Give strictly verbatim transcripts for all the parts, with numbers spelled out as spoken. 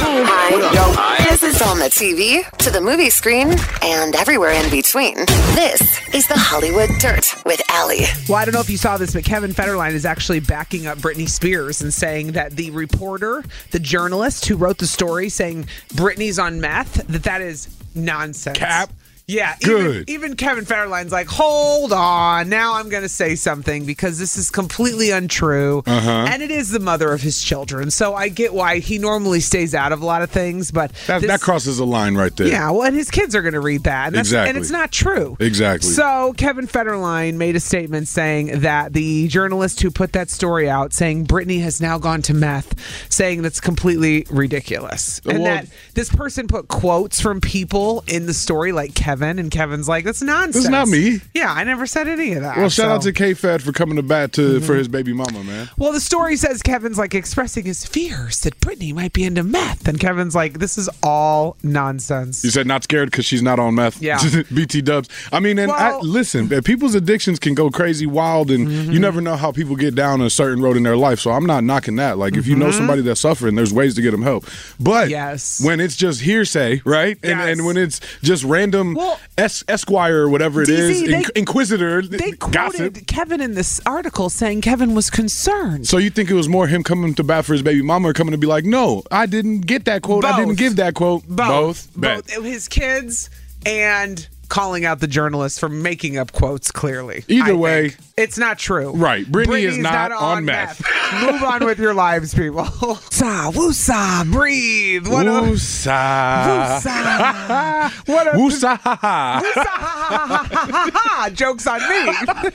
Hi. Yo. Hi. This is on the T V, to the movie screen, and everywhere in between. This is the Hollywood Dirt with Allie. Well, I don't know if you saw this, but Kevin Federline is actually backing up Britney Spears and saying that the reporter, the journalist who wrote the story saying Britney's on meth, that that is nonsense. Cap. Yeah, Good. Even, even Kevin Federline's like, hold on, now I'm going to say something because this is completely untrue. Uh-huh. And it is the mother of his children. So I get why he normally stays out of a lot of things, but That, this, that crosses a line right there. yeah, well, and his kids are going to read that. And that's, Exactly. And it's not true. Exactly. So Kevin Federline made a statement saying that the journalist who put that story out, saying Britney has now gone to meth, saying that's completely ridiculous. And Well- that this person put quotes from people in the story like Kevin, and Kevin's like, that's nonsense. That's not me. Yeah, I never said any of that. Well, shout so. out to K-Fed for coming to bat to mm-hmm. for his baby mama, man. Well, the story says Kevin's like expressing his fears that Britney might be into meth. And Kevin's like, this is all nonsense. You said not scared because she's not on meth. Yeah. B T dubs. I mean, and Well, I, listen, people's addictions can go crazy wild, and mm-hmm. you never know how people get down a certain road in their life. So I'm not knocking that. Like, if you know somebody that's suffering, there's ways to get them help. But Yes. when it's just hearsay, right? And, Yes. and when it's just random Well, es- Esquire or whatever it D Z, is, they- inc- Inquisitor, They gossip. quoted Kevin in this article saying Kevin was concerned. So you think it was more him coming to bat for his baby mama or coming to be like, no, I didn't get that quote. I didn't Both. give that quote. Both. Bet. Both. His kids and calling out the journalist for making up quotes, clearly. Either I way. think. It's not true. Right. Britney is Britney's not on meth. Move on with your lives, people. Sa, woosah, breathe. What a- Woosah. Woosah. What a- Woosah. Woosah. Joke's on me.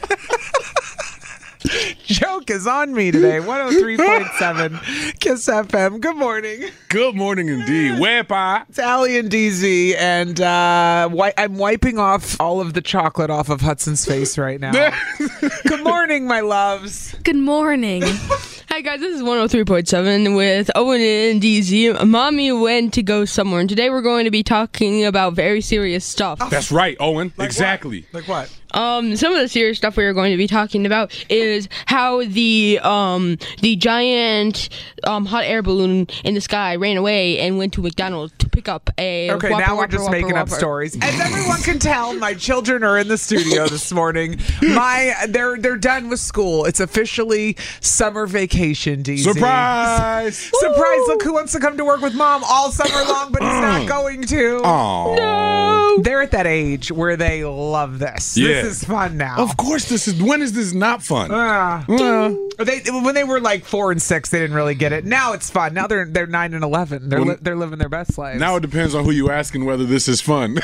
Joke is on me today. one oh three point seven Kiss F M. Good morning. Good morning indeed. Wepa. It's Allie and D Z, and uh, wi- I'm wiping off all of the chocolate off of Hudson's face right now. Good morning, my loves. Good morning. Hi guys, this is one oh three point seven with Owen and D Z. Mommy went to go somewhere, and today we're going to be talking about very serious stuff. That's right, Owen. Like exactly. What? Like what? Um, some of the serious stuff we are going to be talking about is how the um the giant um hot air balloon in the sky ran away and went to McDonald's to pick up a. Okay, Whopper, now we're Whopper, just Whopper, making up Whopper. stories. As everyone can tell, my children are in the studio this morning. My they're they're done with school. It's officially summer vacation, D Z. Surprise. Surprise! Look who wants to come to work with mom all summer long, but he's not going to. Oh. No. They're at that age where they love this. Yeah. This is fun now. Of course, this is. When is this not fun? Ah. Well, They when they were like four and six, they didn't really get it. Now it's fun. Now they're they're nine and eleven. They're Well, li- they're living their best lives. now it depends on who you asking whether this is fun.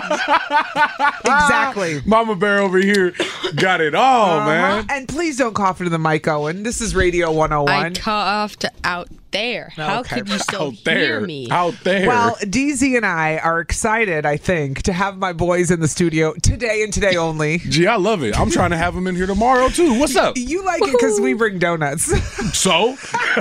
Exactly. Mama Bear over here got it all, Uh-huh. man. And please don't cough into the mic, Owen. This is Radio one oh I one. coughed out there. How Okay. could you still Out there. hear me? Out there. Well, D Z and I are excited, I think, to have my boys in the studio today and today only. Gee, I love it. I'm trying to have them in here tomorrow, too. What's up? You like it because we bring donuts. So,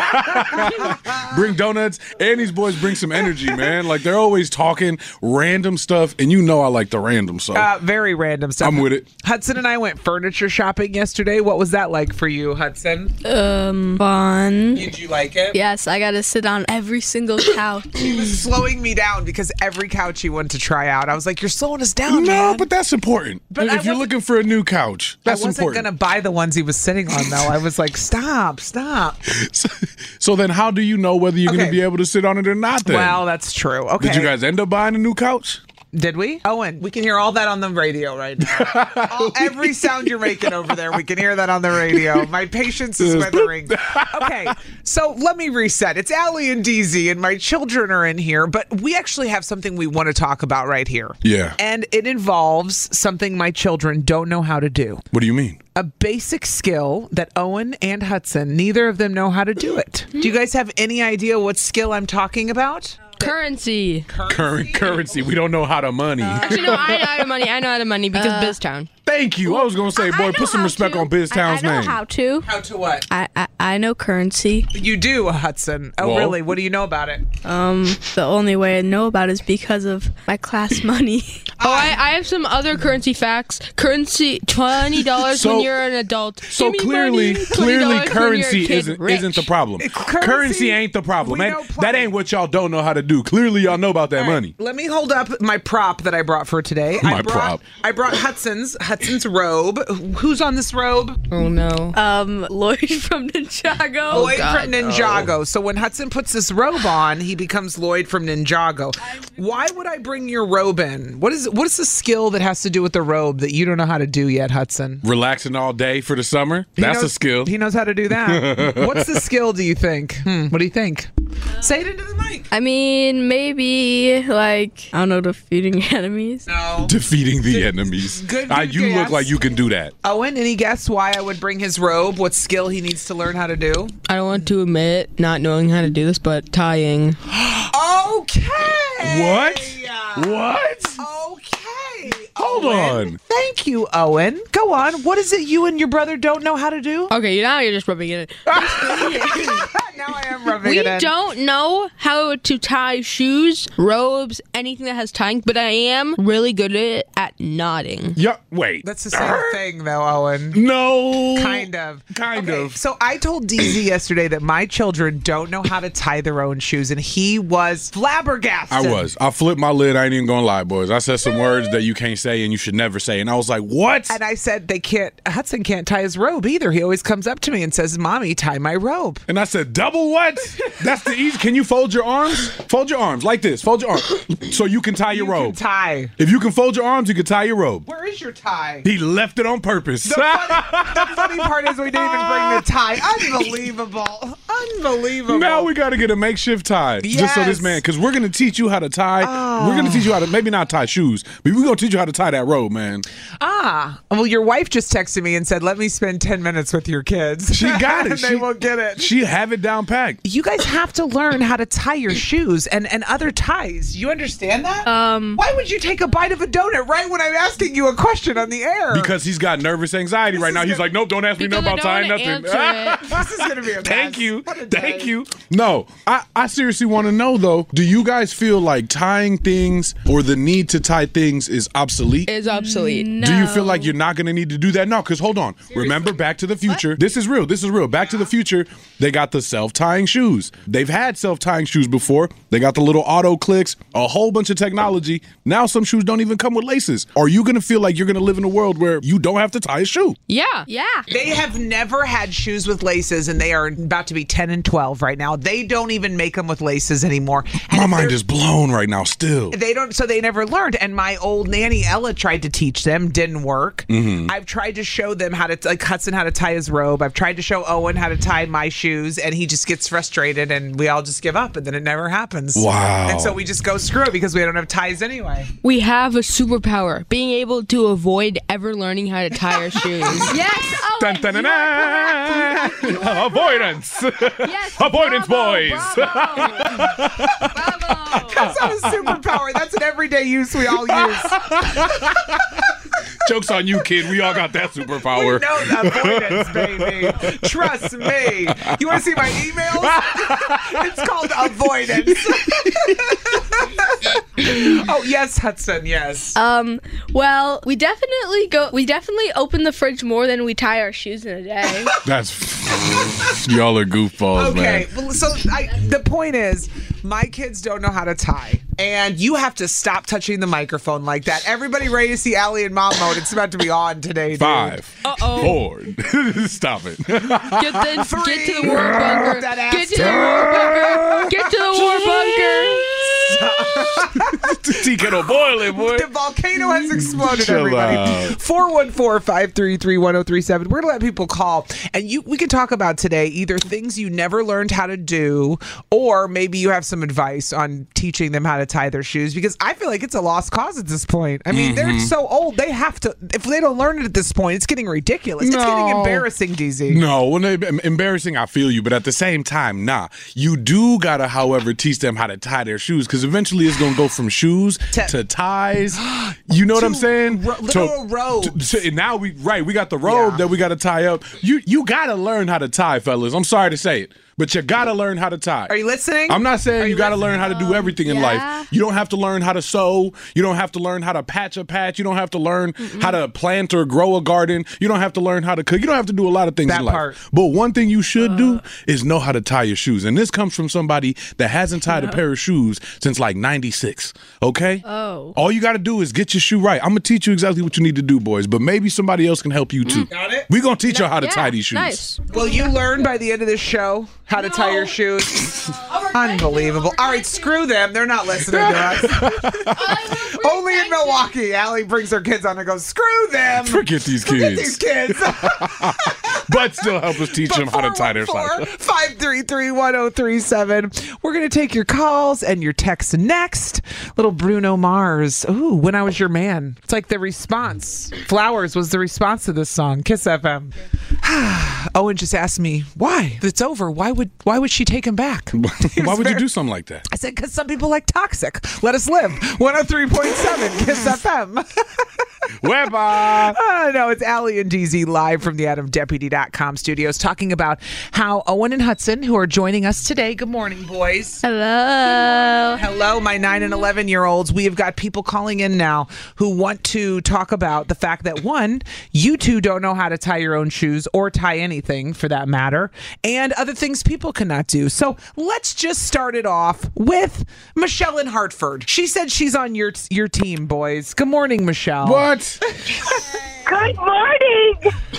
bring donuts, and these boys bring some energy, man. Like, they're always talking random stuff, and you know I like the random stuff. Uh, very random stuff. I'm with it. Hudson and I went furniture shopping yesterday. What was that like for you, Hudson? Um, fun. Did you like it? Yes, I got to sit on every single couch. He was slowing me down because every couch he wanted to try out, I was like, "You're slowing us down, no, man." but that's important. But if I you're wasn't- looking for a new couch, that's I wasn't important. gonna buy the ones he was sitting on, though. I was like, "Stop, stop." So, so then how do you know whether you're Okay. going to be able to sit on it or not then? Well, that's true. Okay. Did you guys end up buying a new couch? Did we? Owen, we can hear all that on the radio right now. all, every sound you're making over there, we can hear that on the radio. My patience is withering. Okay, so let me reset. It's Allie and D Z, and my children are in here, but we actually have something we want to talk about right here. Yeah. And it involves something my children don't know how to do. What do you mean? A basic skill that Owen and Hudson, neither of them know how to do it. Do you guys have any idea what skill I'm talking about? Currency. Current currency. We don't know how to money. Actually, no, I know how to money. I know how to money because BizTown. Thank you. I was gonna say, I- I boy, know put some how respect to. on Biz I, I Town's know name. how to. How to what? I, I I know currency. You do, Hudson. Oh, Well. really? What do you know about it? Um, the only way I know about it is because of my class money. Oh, I, I have some other currency facts. Currency, twenty dollars So- when you're an adult. So Give me clearly, money. clearly, twenty dollars when you're a currency kid isn't rich. isn't the problem. Currency- Currency ain't the problem. we That, know that plenty. ain't what y'all don't know how to do. Clearly, y'all know about that All right, money. Let me hold up my prop that I brought for today. My I brought, prop. I brought Hudson's Hudson's robe. Who's on this robe? Oh no. Um, Lloyd from Ninjago. Lloyd God, from Ninjago. So when Hudson puts this robe on, he becomes Lloyd from Ninjago. Why would I bring your robe in? What is what is the skill that has to do with the robe that you don't know how to do yet, Hudson? Relaxing all day for the summer. He That's knows- a skill. He knows how to do that. What's the skill, do you think? Hmm, what do you think? Say it into the mic. I mean, maybe like I don't know, defeating enemies. No. Defeating the enemies. good- Ah, good you guess. look like you can do that. Owen, any guess why I would bring his robe? What skill he needs to learn how to do? I don't want to admit not knowing how to do this, but tying. Okay. What? What? Okay. Hold Owen. on. Thank you, Owen. Go on. What is it you and your brother don't know how to do? Okay, now you're just rubbing it in. now I am rubbing We it in. don't know how to tie shoes, robes, anything that has tying, but I am really good at, at knotting. Yeah. Wait. That's the same thing, though, Owen. No. Kind of. Kind Okay, of. So I told D Z yesterday that my children don't know how to tie their own shoes, and he was flabbergasted. I was. I flipped my lid. I ain't even gonna lie, boys. I said some words that you can't say and you should never say, and I was like, "What?" And I said they can't. Hudson can't tie his robe either. He always comes up to me and says, "Mommy, tie my robe." And I said, "Double what? That's the easy. Can you fold your arms? Fold your arms like this. Fold your arms so you can tie your You can robe. tie. If you can fold your arms, you can tie your robe." Where is your tie? He left it on purpose. The funny, the funny part is we didn't even bring the tie. Unbelievable. Unbelievable. Now we got to get a makeshift tie just so this Yes. man, because we're gonna teach you how to tie. We're gonna teach you how to maybe not tie shoes, but we're gonna teach you how to tie that robe, man. Ah, well, your wife just texted me and said, "Let me spend ten minutes with your kids." She got it. and they She- will get it. She have it down packed. You guys have to learn how to tie your shoes and, and other ties. You understand that? Um. Why would you take a bite of a donut right when I'm asking you a question on the air? Because he's got nervous anxiety right is now. He's gonna- like, nope, don't ask me no Because I about don't tying wanna nothing. answer it. this is gonna be a mess. Thank you. What a day. Thank you. No, I, I seriously want to know though, do you guys feel like tying things or the need to tie things is obsolete? Is obsolete. No. Do you feel like you're not going to need to do that? No, because hold on. Remember Back to the Future? This is real. This is real. Back to the Future, they got the self-tying shoes. They've had self-tying shoes before. They got the little auto clicks, a whole bunch of technology. Now some shoes don't even come with laces. Are you going to feel like you're going to live in a world where you don't have to tie a shoe? Yeah. Yeah. They have never had shoes with laces, and they are about to be ten and twelve right now. They don't even make them with laces anymore. And My if mind they're- is blown right now still. They don't, so they never learned. And my old nanny Ella tried to teach them, didn't work. Mm-hmm. I've tried to show them how to, like Hudson, how to tie his robe. I've tried to show Owen how to tie my shoes, and he just gets frustrated, and we all just give up, and then it never happens. Wow. And so we just go screw it because we don't have ties anyway. We have a superpower, being able to avoid ever learning how to tie our shoes. Yes. Oh, Dun, dun, dun, dun. Avoidance. yes. Avoidance, bravo, boys. Bravo. bravo. That's not a superpower. That's an everyday use we all use. Joke's on you, kid. We all got that superpower. No, the avoidance, baby. Trust me. You want to see my emails? It's called avoidance. Oh, yes, Hudson, yes. Um. Well, we definitely go. We definitely open the fridge more than we tie our shoes in a day. That's y'all are goofballs, Okay, man. well, so I, the point is, my kids don't know how to tie, and you have to stop touching the microphone like that. Everybody ready to see Allie and Mom mode? It's about to be on today, dude. Five, Uh-oh. four. Stop it. Get, the, Three. get to the war bunker. That ass Get to the war bunker. Get to the war bunker. Tea kettle boiling, boy. The volcano has exploded, Chill everybody. out. four one four, five three three, one oh three seven. We're going to let people call. And you, we can talk about today either things you never learned how to do, or maybe you have some advice on teaching them how to tie their shoes, because I feel like it's a lost cause at this point. I mean, they're so old. They have to, if they don't learn it at this point, it's getting ridiculous. It's getting No. embarrassing, D Z. No, when they embarrassing, I feel you, but at the same time, nah. You do gotta, however, teach them how to tie their shoes, because eventually it's gonna go from shoes To- to ties. You know what I'm saying? ro- literal robes. to- to- and now we right, we got the robe Yeah. that we got to tie up. You you gotta learn how to tie, fellas. I'm sorry to say it, but you gotta learn how to tie. Are you listening? I'm not saying Are you, you got to listening? learn how to do everything in yeah. life. You don't have to learn how to sew. You don't have to learn how to patch a patch. You don't have to learn Mm-mm. how to plant or grow a garden. You don't have to learn how to cook. You don't have to do a lot of things That in life. part. But one thing you should do is know how to tie your shoes. And this comes from somebody that hasn't tied a pair of shoes since like ninety-six. Okay? Oh. All you got to do is get your shoe right. I'm going to teach you exactly what you need to do, boys. But maybe somebody else can help you too. Got it? We're going to teach you how to Yeah, tie these shoes. Nice. Will you learn by the end of this show how to tie your shoes? Unbelievable. All right, screw them. They're not listening to us. Only in Milwaukee, Allie brings her kids on and goes, screw them. Forget these Forget kids. these kids. But still help us teach them how to tie their socks. five three three, one oh three seven. We're going to take your calls and your texts next. Little Bruno Mars. Ooh, When I Was Your Man. It's like the response. Flowers was the response to this song. Kiss F M. Owen just asked me, why? If it's over, why would why would she take him back? Why would you do something like that? I said, because some people like toxic. Let us live. one oh three point seven Kiss F M. Weber. Uh, no, it's Allie and D Z live from the adam deputy dot com studios talking about how Owen and Hudson, who are joining us today. Good morning, boys. Hello. Hello, my nine and eleven year olds. We have got people calling in now who want to talk about the fact that, one, you two don't know how to tie your own shoes or tie anything for that matter, and other things people cannot do. So let's just start it off with Michelle in Hartford. She said she's on your your team, boys. Good morning, Michelle. What? Good morning.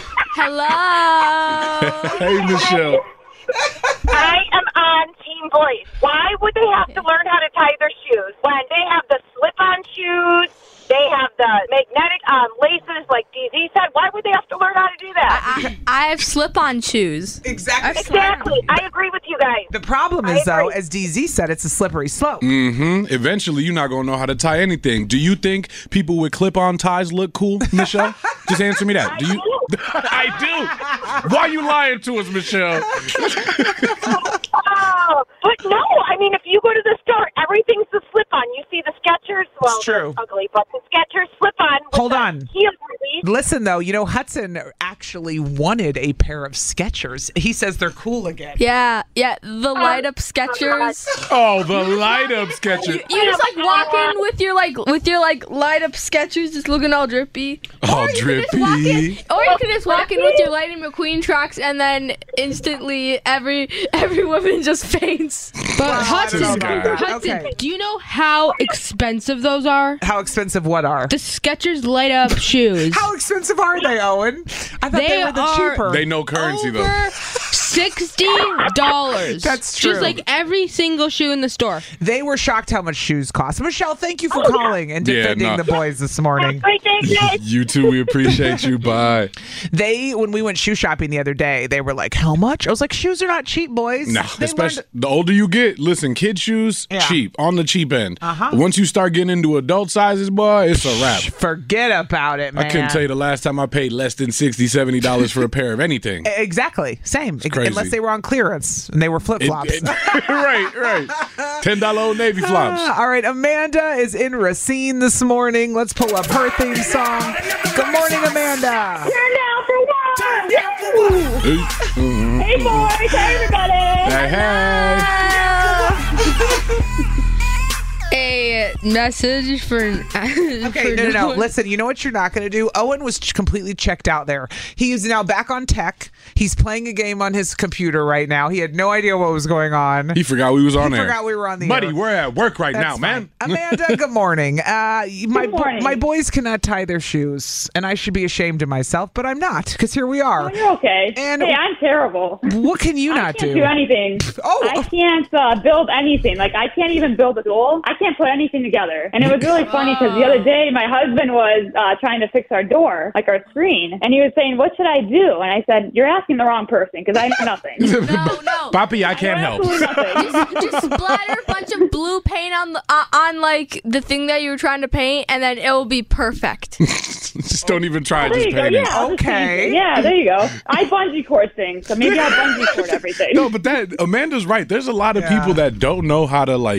Hello. Hey, Michelle. I am on Team Boys. Why would they have to learn how to tie their shoes when they have the slip-on shoes? They have the magnetic um, laces, like D Z said. Why would they have to learn how to do that? I, I have slip-on shoes. Exactly. Exactly. I agree with you guys. The problem I is, though, agree. as D Z said, it's a slippery slope. Mm-hmm. Eventually, you're not going to know how to tie anything. Do you think people with clip-on ties look cool, Michelle? Just answer me that. Do you? I do. Why are you lying to us, Michelle? Oh, but no, I mean, if you go to the store, everything's the slip-on. You see the Skechers, well, true. they're ugly, but the Skechers slip-on. with Hold the on. heel release. Listen, though, you know, Hudson actually wanted a pair of Skechers. He says they're cool again. Yeah, yeah, the light-up Skechers. Oh, the light-up Skechers. You just like walk in with your like with your like light-up Skechers, just looking all drippy. All Or you could just walk in- drippy. Or you could just walk in with your Lightning McQueen tracks, and then instantly every every woman just faints. But I Hudson, don't know about that. Hudson, Okay. do you know how expensive those are? How expensive what are? The Skechers light up shoes. How expensive are they, Owen? I thought they, They were the are- cheaper. They know currency, though. Over sixty dollars. That's true. Just like every single shoe in the store. They were shocked how much shoes cost. Michelle, thank you for calling and Yeah, defending no. the boys this morning. Great day, guys. You too. We appreciate you. Bye. They, when we went shoe shopping the other day, they were like, how much? I was like, shoes are not cheap, boys. No, They especially learned- the older you get. Listen, kid shoes, Yeah. cheap, on the cheap end. Uh-huh. Once you start getting into adult sizes, boy, it's a wrap. Forget about it, man. I couldn't tell you the last time I paid less than sixty dollars, seventy dollars for a pair of anything. Exactly. Same. crazy. Unless they were on clearance and they were flip It- flops. it- right, right. ten dollar Old Navy flops. All right, Amanda is in Racine this morning. Let's pull up her theme song. Good morning, Amanda. Turn down for what? Hey, mhm. Hey, boys. Hey, everybody. Hey, hey. A message for. Okay, no, no, no. Listen, you know what you're not going to do? Owen was ch- completely checked out there. He is now back on tech. He's playing a game on his computer right now. He had no idea what was going on. He forgot we was on He there. forgot we were on the Buddy, air. we're at work right That's now, man. fine. Amanda, good morning. Uh, my, bo- morning. my boys cannot tie their shoes, and I should be ashamed of myself, but I'm not, because here we are. You're okay. And- hey, I'm terrible. What can you I not can't do? do anything. Oh. I can't uh, build anything. Like, I can't even build a doll. I can't put anything together. And it was really funny because the other day my husband was uh, trying to fix our door, like our screen, and he was saying, what should I do? And I said, you're asking the wrong person because I know nothing. No, no. Papi, I can't help. Absolutely nothing. Just, just splatter a bunch of blue paint on the uh, on like the thing that you were trying to paint, and then it will be perfect. Just don't even try. There Just you go. paint Yeah, it. I'll just Okay. paint it. Yeah, there you go. I bungee cord things, so maybe I'll bungee cord everything. No, but that Amanda's right. There's a lot of Yeah. people that don't know how to like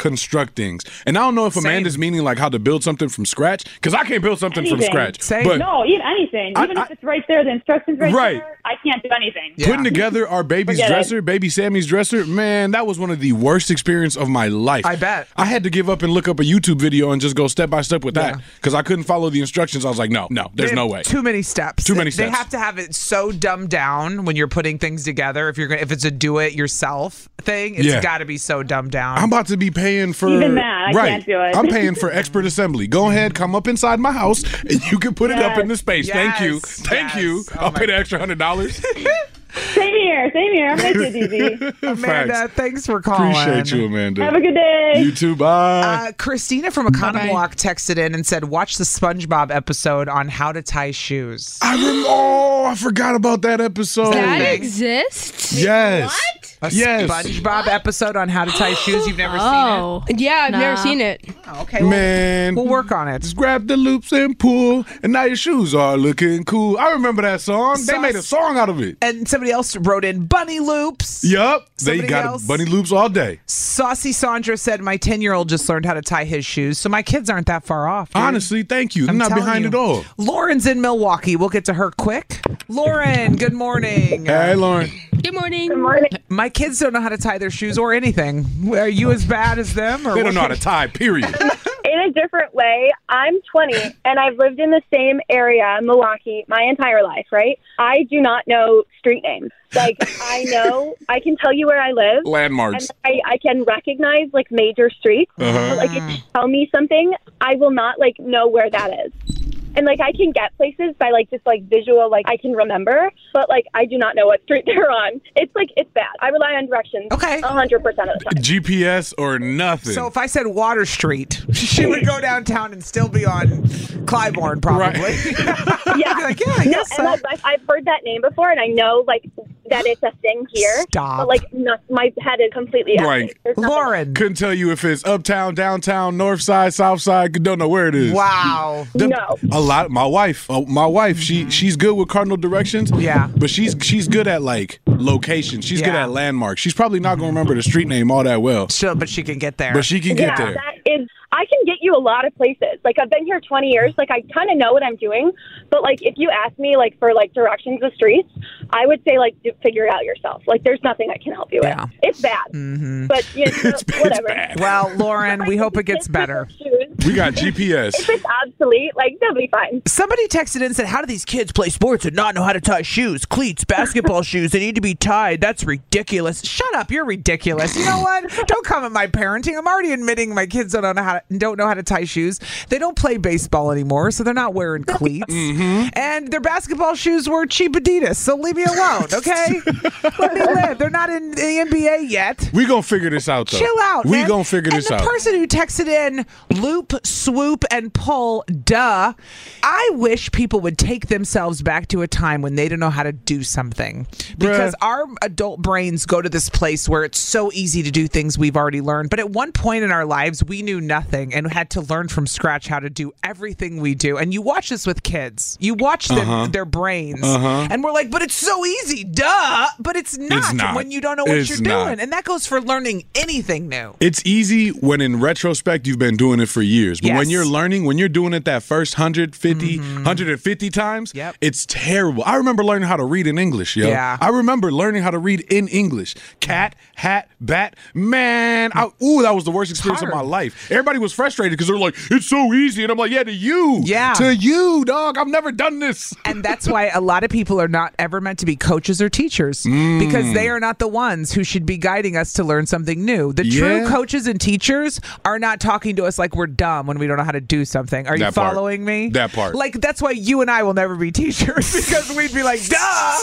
construct things. And I don't know if Same. Amanda's meaning like how to build something from scratch, because I can't build something Anything. from scratch. Same. But No, even anything. I- Even I- if it's right there, the instructions right, Right. there, I can't do anything. Yeah. putting together our baby's Forget it. dresser, baby Sammy's dresser, man, that was one of the worst experiences of my life. I bet. I had to give up and look up a YouTube video and just go step by step with Yeah. that because I couldn't follow the instructions. I was like, no, no, there's They no have way. Too many steps. Too many They- They steps. have to have it so dumbed down when you're putting things together. If you're gonna, if it's a do-it-yourself thing, it's Yeah. got to be so dumbed down. I'm about to be paying for Even that, I right. can't do it. I'm paying for expert assembly. Go ahead, come up inside my house, and you can put it up Yes. in the space. Thank you, Yes, thank yes. you. Oh I'll my pay the extra hundred dollars. Same here. Same here. I'm with you, D Z. Amanda, thanks for calling. Appreciate you, Amanda. Have a good day. You too. Bye. Uh, Christina from Economwalk texted in and said, watch the SpongeBob episode on how to tie shoes. I remember. Oh, I forgot about that episode. That thing? exists? Yes. A Yes. SpongeBob episode on how to tie shoes. You've never Oh. Yeah, I've never Nah. seen it. seen it? Oh, okay. Well, Man, we'll work on it. just grab the loops and pull, and now your shoes are looking cool. I remember that song. They Sauce. made a song out of it. And somebody else wrote in bunny loops. Yup. They Somebody got else? bunny loops all day. Saucy Sandra said, my ten-year-old just learned how to tie his shoes, so my kids aren't that far off. dude. Honestly, thank you. I'm, I'm not telling behind you. it all. Lauren's in Milwaukee. We'll get to her quick. Lauren, good morning. Hey, Lauren. Good morning. Good morning. My kids don't know how to tie their shoes or anything. Are you as bad as them? Or They don't know how what? to tie, period. In a different way, I'm twenty and I've lived in the same area, Milwaukee, my entire life, right? I do not know street names. Like, I know, I can tell you where I live. And Landmarks. I, I can recognize, like, major streets. Uh-huh. But, like, if you tell me something, I will not, like, know where that is. And, like, I can get places by, like, just, like, visual, like, I can remember. But, like, I do not know what street they're on. It's, like, it's bad. I rely on directions Okay. one hundred percent of the time. G P S or nothing. So if I said Water Street, she would go downtown and still be on Clybourne, probably. Yeah. I'd be like, yeah, I No, guess and so. I've, I've- I've heard that name before, and I know, like, that it's a thing here. Stop. But, like, no, my head is completely empty. Like, There's nothing. Lauren. couldn't tell you if it's uptown, downtown, north side, south side. Don't know where it is. Wow. The- No. A lot. My wife. uh, My wife. She she's good with cardinal directions. Yeah. But she's she's good at like location. She's good Yeah. at landmarks. She's probably not gonna remember the street name all that well. Sure, but she can get there. But she can Yeah, get there. that is. I can get you a lot of places. Like, I've been here twenty years. Like, I kind of know what I'm doing. But, like, if you ask me, like, for, like, directions of streets, I would say, like, do, figure it out yourself. Like, there's nothing I can help you with. Yeah. It's bad. Mm-hmm. But, you know, It's- it's whatever. bad. well, Lauren, we hope it gets Kids with better. their shoes, We got G P S. if it's obsolete, like, they'll be fine. Somebody texted in and said, how do these kids play sports and not know how to tie shoes? Cleats, basketball shoes, they need to be tied. That's ridiculous. Shut up, you're ridiculous. You know what? Don't come at my parenting. I'm already admitting my kids don't know how to, don't know how to tie shoes. They don't play baseball anymore, so they're not wearing cleats. And their basketball shoes were cheap Adidas, so leave me alone, okay? Let me live. They're not in the N B A yet. We gonna figure this out though. Chill out, We man. gonna figure this and out. the person who texted in loop, swoop, and pull, duh. I wish people would take themselves back to a time when they didn't know how to do something. Because Bruh. our adult brains go to this place where it's so easy to do things we've already learned. But at one point in our lives, we knew nothing and had to learn from scratch how to do everything we do. And you watch this with kids. You watch them, Uh-huh. their brains. Uh-huh. And we're like, but it's so easy, duh. But it's not, It's not. when you don't know what It's you're not. doing. And that goes for learning anything new. It's easy when in retrospect you've been doing it for years. But when Yes. you're learning, when you're doing it that first one hundred fifty, one hundred fifty times, Yep. it's terrible. I remember learning how to read in English, yo. Yeah. I remember learning how to read in English. Cat, hat, bat. Man, I, ooh, that was the worst experience of hard. my life. Everybody was frustrated because they're like, it's so easy. And I'm like, yeah, to you. Yeah. To you, dog. I've never done this. And that's why a lot of people are not ever meant to be coaches or teachers because they are not the ones who should be guiding us to learn something new. The true Yeah. coaches and teachers are not talking to us like we're dumb when we don't know how to do something. Are you That part. following me? That part. Like, that's why you and I will never be teachers because we'd be like, duh.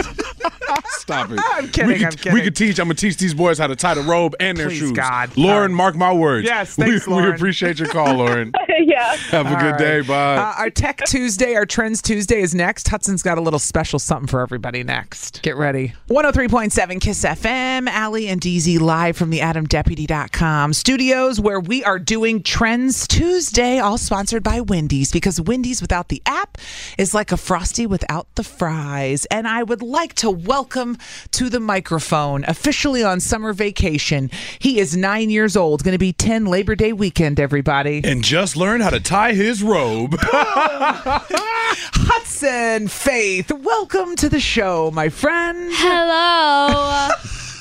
Stop it. I'm kidding, We could, I'm kidding. We could teach. I'm gonna teach these boys how to tie the robe and their Please, shoes. God. Lauren, All right. mark my words. Yes, thanks, we, we Lauren. appreciate your call, Lauren. Yeah. Have a All good right. day. Bye. Uh, our Tech Tuesday, our Trends Tuesday is next. Hudson's got a little special something for everybody next. Get ready. one oh three point seven KISS F M. Allie and D Z live from the adam deputy dot com studios where we are doing Trends Men's Tuesday, all sponsored by Wendy's, because Wendy's without the app is like a Frosty without the fries. And I would like to welcome to the microphone, officially on summer vacation. He is nine years old, going to be ten Labor Day weekend, everybody. And just learned how to tie his robe. Hudson Faith, welcome to the show, my friend. Hello.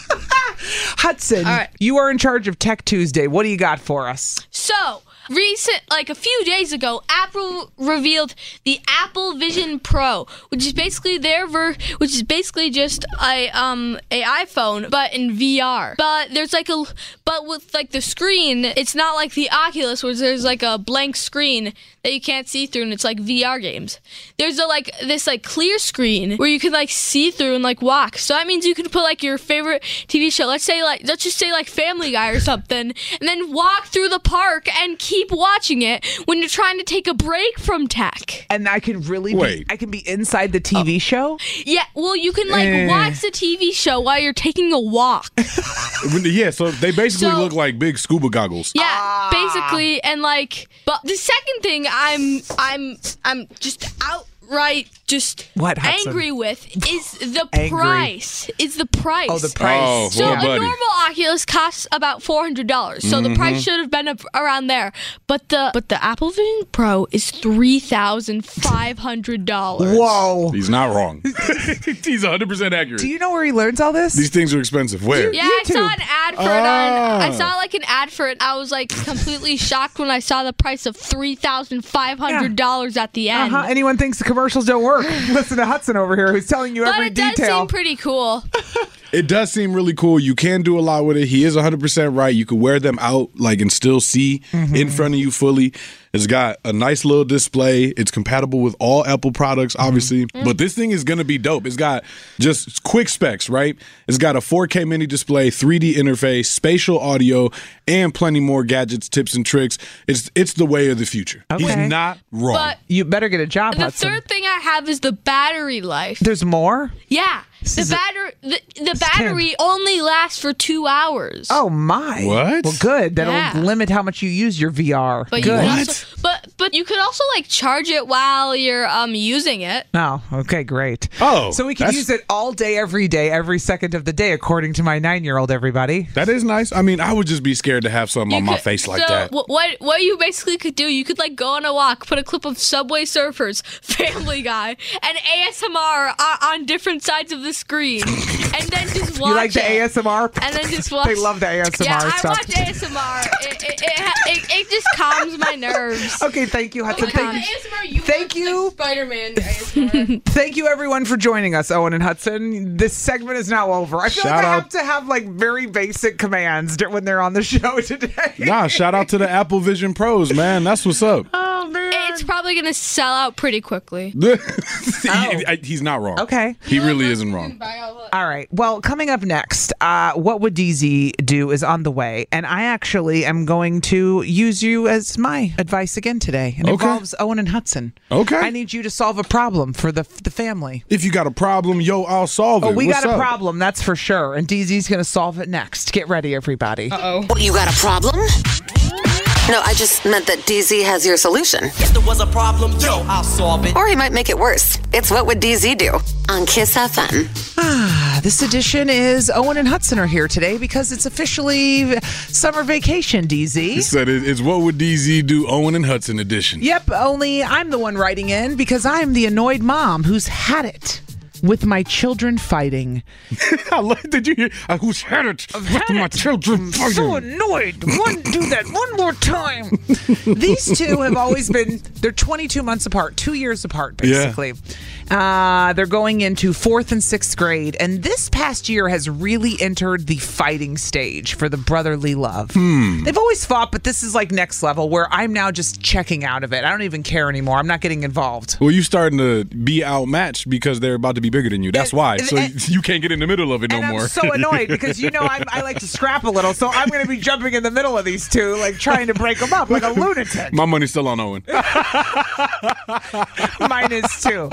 Hudson, All right. you are in charge of Tech Tuesday. What do you got for us? So, recent, like a few days ago, Apple revealed the Apple Vision Pro, which is basically their ver, which is basically just a um a iPhone but in V R. But there's like a, but with like the screen, it's not like the Oculus, where there's like a blank screen that you can't see through, and it's like V R games. There's a like this like clear screen where you can like see through and like walk. So that means you can put like your favorite T V show. Let's say like let's just say like Family Guy or something, and then walk through the park and keep Keep watching it when you're trying to take a break from tech. And I can really Wait. be, I can be inside the T V Oh. show? Yeah, well, you can like Eh. watch the T V show while you're taking a walk. Yeah, so they basically So- look like big scuba goggles. Yeah, Ah. basically, and like, but the second thing I'm I'm I'm just outright just What, Hudson? angry with is the Angry. price. Is the price. Oh, the price. Oh, So boy, a buddy. normal Oculus costs about four hundred dollars. So the price should have been up around there. But the but the Apple Vision Pro is three thousand five hundred dollars. Whoa. He's not wrong. He's one hundred percent accurate. Do you know where he learns all this? These things are expensive. Where? Yeah, I saw YouTube. an ad for it on. I Ah. saw like an ad for it. I was like completely shocked when I saw the price of three thousand five hundred dollars at the end. Uh-huh. Anyone thinks the commercials don't work? Listen to Hudson over here, who's telling you But every it does detail. seem pretty cool. It does seem really cool. You can do a lot with it. He is one hundred percent right. You can wear them out like and still see Mm-hmm. in front of you fully. It's got a nice little display. It's compatible with all Apple products, obviously. Mm-hmm. But this thing is going to be dope. It's got just quick specs, right? It's got a four K mini display, three D interface, spatial audio, and plenty more gadgets, tips, and tricks. It's it's the way of the future. Okay. He's not wrong. But You better get a job, the Hudson. third thing I have is the battery life. There's more? Yeah, the is a- battery the, the battery only lasts for two hours. Oh, my. What? Well, good. That'll Yeah. limit how much you use your V R. But good. you can also, but but you could also like charge it while you're um using it. Oh, okay, great. Oh, So we can that's- use it all day, every day, every second of the day, according to my nine-year-old, everybody. That is nice. I mean, I would just be scared to have something You on my could- face like so that. wh- What what you basically could do, you could like go on a walk, put a clip of Subway Surfers, Family Guy, and A S M R on, on different sides of the screen, and then just watch You like the it. A S M R? And then just watch. They love the A S M R yeah, stuff. I watch A S M R. It, it, it, ha- it, it just calms my nerves. Okay, thank you, Hudson. Okay. Thank, A A S M R, you Thank watch, you. Like Spider-Man A S M R. thank you, everyone, for joining us, Owen and Hudson. This segment is now over. I feel Shout like I out- have to have like very basic commands d- when they're on the show today. Nah, shout out to the Apple Vision Pros, man. That's what's up. Oh, man. It's probably gonna sell out pretty quickly. He- I- he's not wrong. Okay. He really isn't wrong. All right. Well, coming up next, uh, What Would D Z Do is on the way. And I actually am going to use you as my advice again today. It Okay. involves Owen and Hudson. Okay. I need you to solve a problem for the the family. If you got a problem, yo, I'll solve it. Oh, we What's got a up? problem, that's for sure. And D Z's going to solve it next. Get ready, everybody. Uh-oh. What, you got a problem? No, I just meant that D Z has your solution. If there was a problem, yo, I'll solve it. Or he might make it worse. It's What Would D Z Do? On Kiss F M. This edition is Owen and Hudson are here today because it's officially summer vacation, D He Z. said it, it's What Would D Z Do? Owen and Hudson edition. Yep, only I'm the one writing in because I'm the annoyed mom who's had it with my children fighting. I love, did you hear? Uh, who's had it with my children I'm so fighting? annoyed. One, do that one more time. These two have always been, they're twenty-two months apart, two years apart, basically. Uh, they're going into fourth and sixth grade. And this past year has really entered the fighting stage for the brotherly love. Hmm. They've always fought, but this is like next level where I'm now just checking out of it. I don't even care anymore. I'm not getting involved. Well, you starting to be outmatched because they're about to be bigger than you. That's And- why. and- So and- you can't get in the middle of it no and more. I'm so annoyed because you know I'm, I like to scrap a little, so I'm going to be jumping in the middle of these two, like trying to break them up like a lunatic. My money's still on Owen. Mine is too.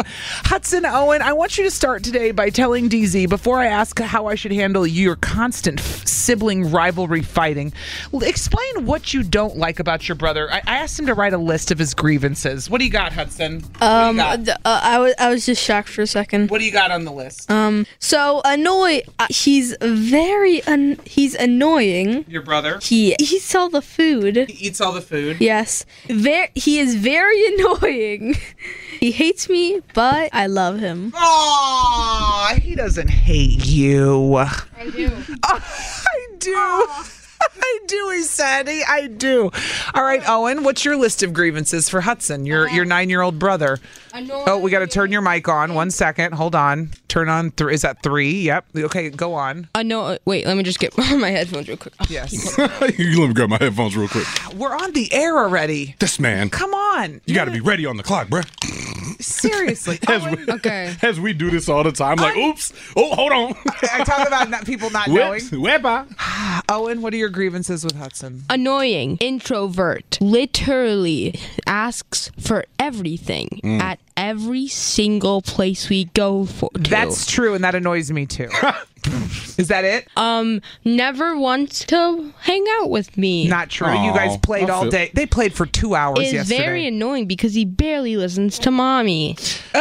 Hudson, Owen, I want you to start today by telling D Z, before I ask how I should handle your constant f- sibling rivalry fighting, l- explain what you don't like about your brother. I-, I asked him to write a list of his grievances. What do you got, Hudson? Um, what do you got? uh, I was I was just shocked for a second. What do you got on the list? Um, so annoy. Uh, he's very un- he's annoying. Your brother? He eats all the food. He eats all the food. Yes, Ver- he is very annoying. He hates me, but I love him. Aw, he doesn't hate you. I do. Oh, I do. I do, he said. He, I do. All right, Owen, what's your list of grievances for Hudson, your your nine-year-old brother? Oh, we got to turn your mic on. One second. Hold on. Turn on. Th- is that three? Yep. Okay, go on. Uh, no, wait, let me just get my headphones real quick. Oh, Yes. You let me grab my headphones real quick. We're on the air already. This man. Come on. You got to be ready on the clock, bruh. Seriously. As Owen, we, Okay. as we do this all the time, like, oops. Oh, hold on. I talk about not, people not knowing. Whoops. Wepa. Owen, what are your grievances with Hudson? Annoying, introvert, literally asks for everything at every single place we go for. To. That's true, and that annoys me too. Is that it? um never wants to hang out with me. Not true. You guys Aw, played I all feel- day. They played for two hours It's yesterday. very annoying because he barely listens to mommy.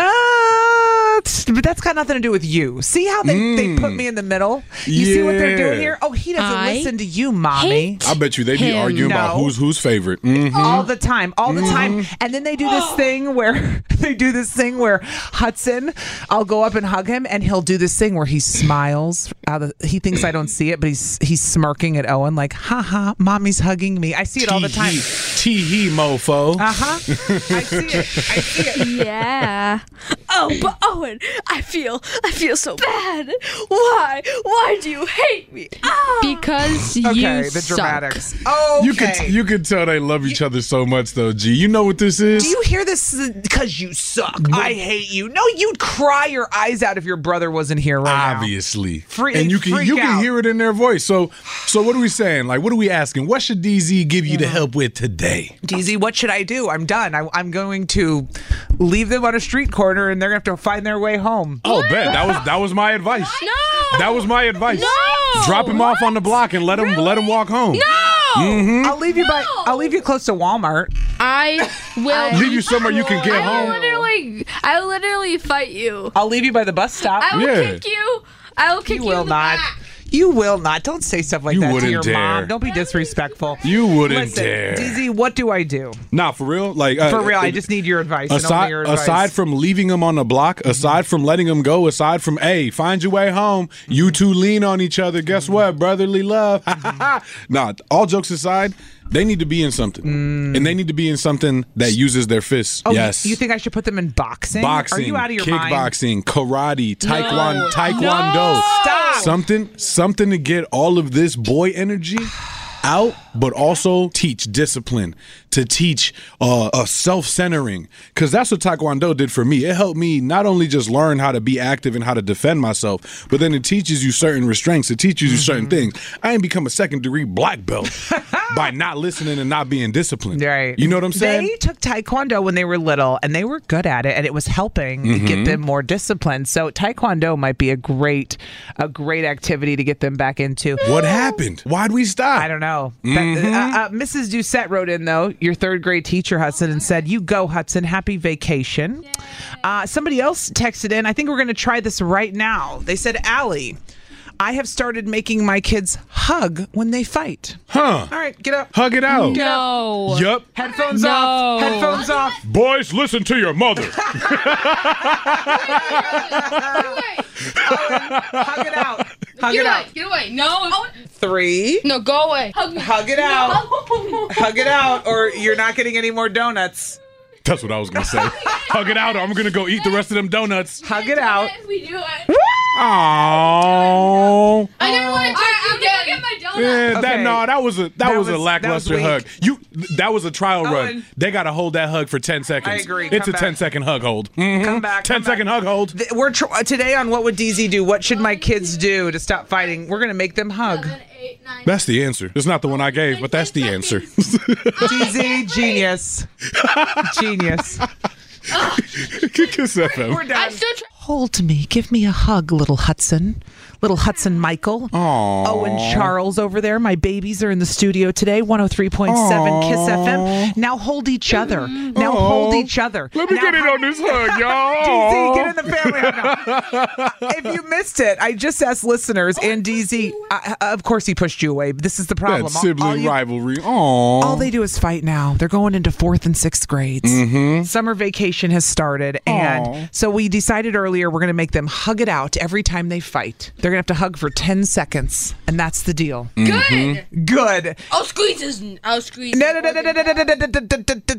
Uh, t- but that's got nothing to do with you. See how they, they put me in the middle? You see what they're doing Yeah. here? Oh, he doesn't I listen to you, mommy. hate I bet you they be Him. arguing about No. who's who's favorite. Mhm. All the time, all the time. And then they do this thing where they do this thing where Hudson, I'll go up and hug him, and he'll do this thing where he smiles. Out of, he thinks I don't see it, but he's he's smirking at Owen like, ha ha, mommy's hugging me. I see it all the time. Tee hee, mofo. Uh huh. I see it. I see it. Yeah. Oh, but Owen, I feel I feel so bad. Why? Why do you hate me? Ah! Because Okay, you the suck. dramatics. Okay. You could you could tell they love each other so much though, G. You know what this is? Do you hear this? Because you suck. I hate you. No, you'd cry your eyes out if your brother wasn't here right now. Obviously. Free- and you can freak you can out. hear it in their voice. So so what are we saying? Like what are we asking? What should D Z give you to help with today? D Z, what should I do? I'm done. I, I'm going to leave them on a street corner, and they're gonna have to find their way home. Oh, bet. That was that was my advice. No. That was my advice. No. Drop him off on the block and let him let him walk home. No. I'll leave you by. I'll leave you close to Walmart. I will Leave you somewhere you can get I will home. literally, I will literally fight you. I'll leave you by the bus stop. I will Yeah. kick you. I will kick you you. will in the not. back. You will not. Don't say stuff like You that to wouldn't your dare. mom. Don't be disrespectful. You wouldn't Listen, dare. D Z, what do I do? Nah, for real? Like uh, For real, I uh, just need your advice. and only Aside, your advice. aside from leaving him on the block, aside from letting him go, aside from, hey, find your way home, you two lean on each other. Guess what? Brotherly love. Nah, all jokes aside, they need to be in something. And they need to be in something that uses their fists. Oh, yes. You think I should put them in boxing? Boxing, Are you out of your mind? kickboxing, karate, taekwondo, No. taekwondo. No. Stop. Something, something to get all of this boy energy out, but also teach discipline, to teach uh, a self-centering, because that's what taekwondo did for me. It helped me not only just learn how to be active and how to defend myself, but then it teaches you certain restraints. It teaches you certain things. I ain't become a second-degree black belt by not listening and not being disciplined. Right. You know what I'm saying? They took taekwondo when they were little, and they were good at it, and it was helping Mm-hmm. get them more disciplined. So taekwondo might be a great, a great activity to get them back into. What happened? Why'd we stop? I don't know. That- uh, uh, Missus Doucette wrote in, though, your third grade teacher, Hudson, and said, you go, Hudson. Happy vacation. Uh, somebody else texted in. I think we're going to try this right now. They said, Allie, I have started making my kids hug when they fight. Huh. All right, get up. Hug it out. No. Yup. Headphones No. off. Headphones off. Boys, listen to your mother. Hug it out. Hug Get it out. away. Get away. No. Three. No, go away. Hug it out. Hug it out, or you're not getting any more donuts. That's what I was gonna say. Hug it out, or I'm gonna go eat the rest of them donuts. Hug it out. We do it. Aww. I didn't want to touch you again. Get my donut. Yeah, that Okay. no, that was a that, That was, was- a that was lackluster weak. hug. You that was a trial Owen. run. They gotta hold that hug for ten seconds. I agree. It's Come a back. ten second hug hold. Mhm. Come back. ten come second back. hug hold. Th- We're tr- today on What Would D Z Do? What should my kids do to stop fighting? We're gonna make them hug. Eight, nine, That's the answer. It's not the one I gave, but that's the answer. D Z, genius, genius. Kiss F M. We're done. I still try. Hold me. Give me a hug, little Hudson. Little Hudson Michael. Aww. Owen Charles over there. My babies are in the studio today. one oh three point seven Kiss F M. Now hold each other. Now Aww. hold each other. Let me now get in on this hug, y'all. D Z, get in the family hug. If you missed it, I just asked listeners, and D Z, uh, of course he pushed you away. This is the problem. That sibling all, all you, rivalry. Aww. All they do is fight now. They're going into fourth and sixth grades. Mm-hmm. Summer vacation has started, and Aww. so we decided earlier we're going to make them hug it out every time they fight. They're going to have to hug for ten seconds, and that's the deal. Good. Good. I'll squeeze his. I'll squeeze. No, no, no, no, no, no, no, no, no, no, no,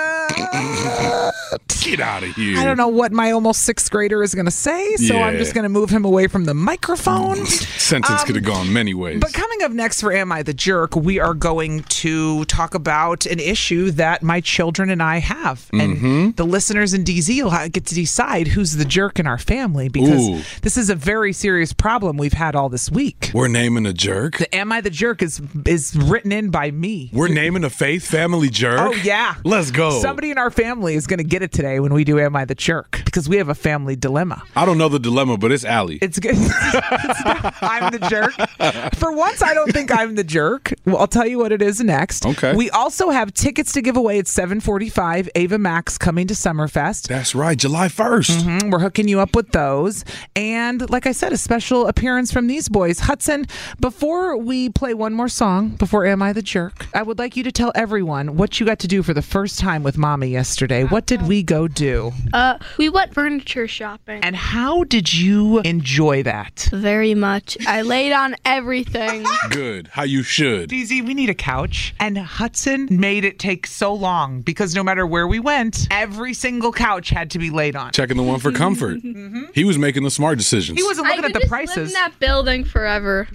no. Get out of here. I don't know what my almost sixth grader is going to say, so I'm Yeah. just going to move him away from the microphone. Sentence Um, could have gone many ways. But coming up next for Am I the Jerk, we are going to talk about an issue that my children and I have. And Mm-hmm. the listeners in D Z will ha- get to decide who's the jerk in our family, because Ooh. this is a very serious problem we've had all this week. We're naming a jerk. The Am I the Jerk is is written in by me. We're naming a Faith family jerk. Oh, yeah. Let's go. Somebody in our family is going to get it today when we do Am I the Jerk, because we have a family dilemma. I don't know the dilemma, but it's Allie. It's good. It's not- I'm the jerk. For once, I don't think I'm the jerk. Well, I'll tell you what it is next. Okay. We also have tickets to give away at seven forty-five. Ava Max coming to Summerfest. That's right, July first. Mm, We're hooking you up with those. And like I said, a special appearance from these boys. Hudson, before we play one more song, before Am I the Jerk, I would like you to tell everyone what you got to do for the first time with Mommy yesterday. What did we go do? Uh, we went furniture shopping. And how did you enjoy that? Very much. I laid on everything. Good. How you should. D Z, we need a couch. And Hudson made it take so long because no matter where we went, every single couch had to be laid on. Checking the one for comfort. He was making the smart decisions. He wasn't I looking could at the just live prices. in that building forever.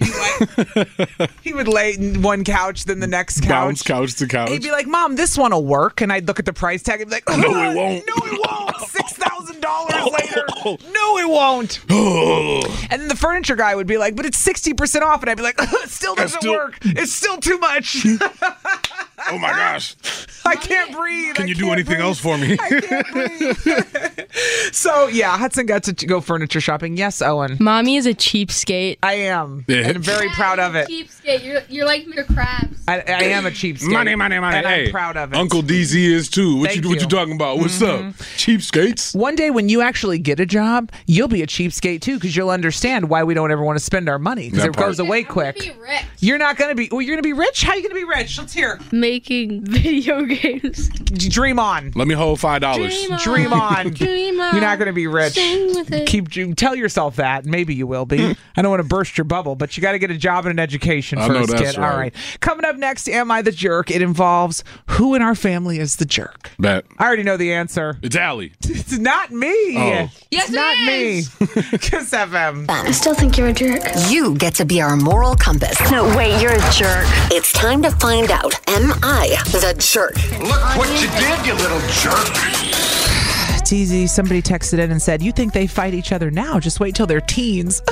He would lay in one couch, then the next couch. Bounce couch to couch. He'd be like, Mom, this one will work. And I'd look at the price tag and be like, oh, No, it won't. No, it won't. six thousand dollars later. No, it won't. And then the furniture guy would be like, but it's sixty percent off. And I'd be like, it still That's doesn't still- work. It's still too much. Oh my gosh. I can't breathe. Can I you do can't anything breathe. else for me? I can't breathe. So, yeah, Hudson got to go furniture shopping. Yes, Owen. Mommy is a cheapskate. I am. Yeah. And I'm very proud of it. Cheapskate. You're, you're like Mister Krabs. I, I am a cheapskate. Money, money, money. And hey, I'm proud of it. Uncle D Z is too. What Thank you what you you. talking about? What's up? Cheapskates? One day when you actually get a job, you'll be a cheapskate too, because you'll understand why we don't ever want to spend our money, because That it goes part. away I'm gonna quick. be rich. You're not going to be. Well, you're going to be rich? How are you going to be rich? Let's hear. Making video games. Dream on. Let me hold five dollars. Dream on. Dream on. Dream on. You're not going to be rich. Sing with it. Keep tell yourself that. Maybe you will be. I don't want to burst your bubble, but you got to get a job and an education I first, know that's kid. All right. right. Coming up next, Am I the Jerk? It involves who in our family is the jerk. Bet. I already know the answer. It's Allie. It's not me. Oh. Yes, it's it not is. me. Kiss F M. I still think you're a jerk. You get to be our moral compass. No, wait, you're a jerk. It's time to find out, am I the jerk? Look what you did, you little jerk. It's easy. Somebody texted in and said, you think they fight each other now? Just wait till they're teens.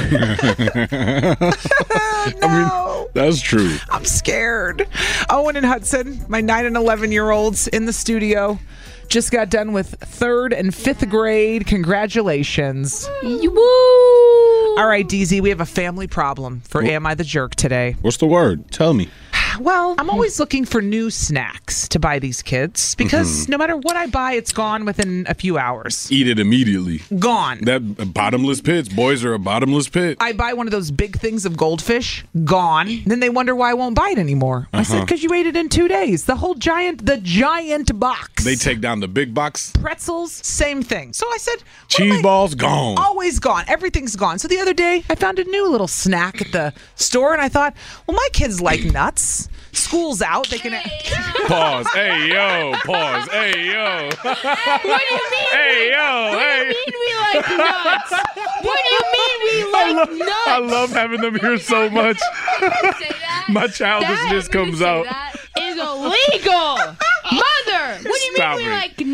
No. I mean, that's true. I'm scared. Owen and Hudson, my nine and eleven year olds in the studio, just got done with third and fifth grade. Congratulations. Woo! All right, D Z, we have a family problem for Am I the Jerk today. What's the word? Tell me. Well, I'm always looking for new snacks to buy these kids because Mm-hmm. no matter what I buy, it's gone within a few hours. Eat it immediately. Gone. That bottomless pits. Boys are a bottomless pit. I buy one of those big things of goldfish, gone. Then they wonder why I won't buy it anymore. I said, Uh-huh. because you ate it in two days. The whole giant, the giant box. They take down the big box. Pretzels, same thing. So I said, what am Cheese I- balls, gone. Always gone. Everything's gone. So the other day, I found a new little snack at the store, and I thought, well, my kids like nuts. School's out. They can. Pause. Hey, yo. Pause. Hey, yo. What do you mean? Hey, yo. What Hey. do you mean we like nuts? What do you mean we I like love, nuts? I love having them here so much. Say that? My childishness Dad, comes say out. That is illegal. Mother, what do you Stop mean we it. like nuts?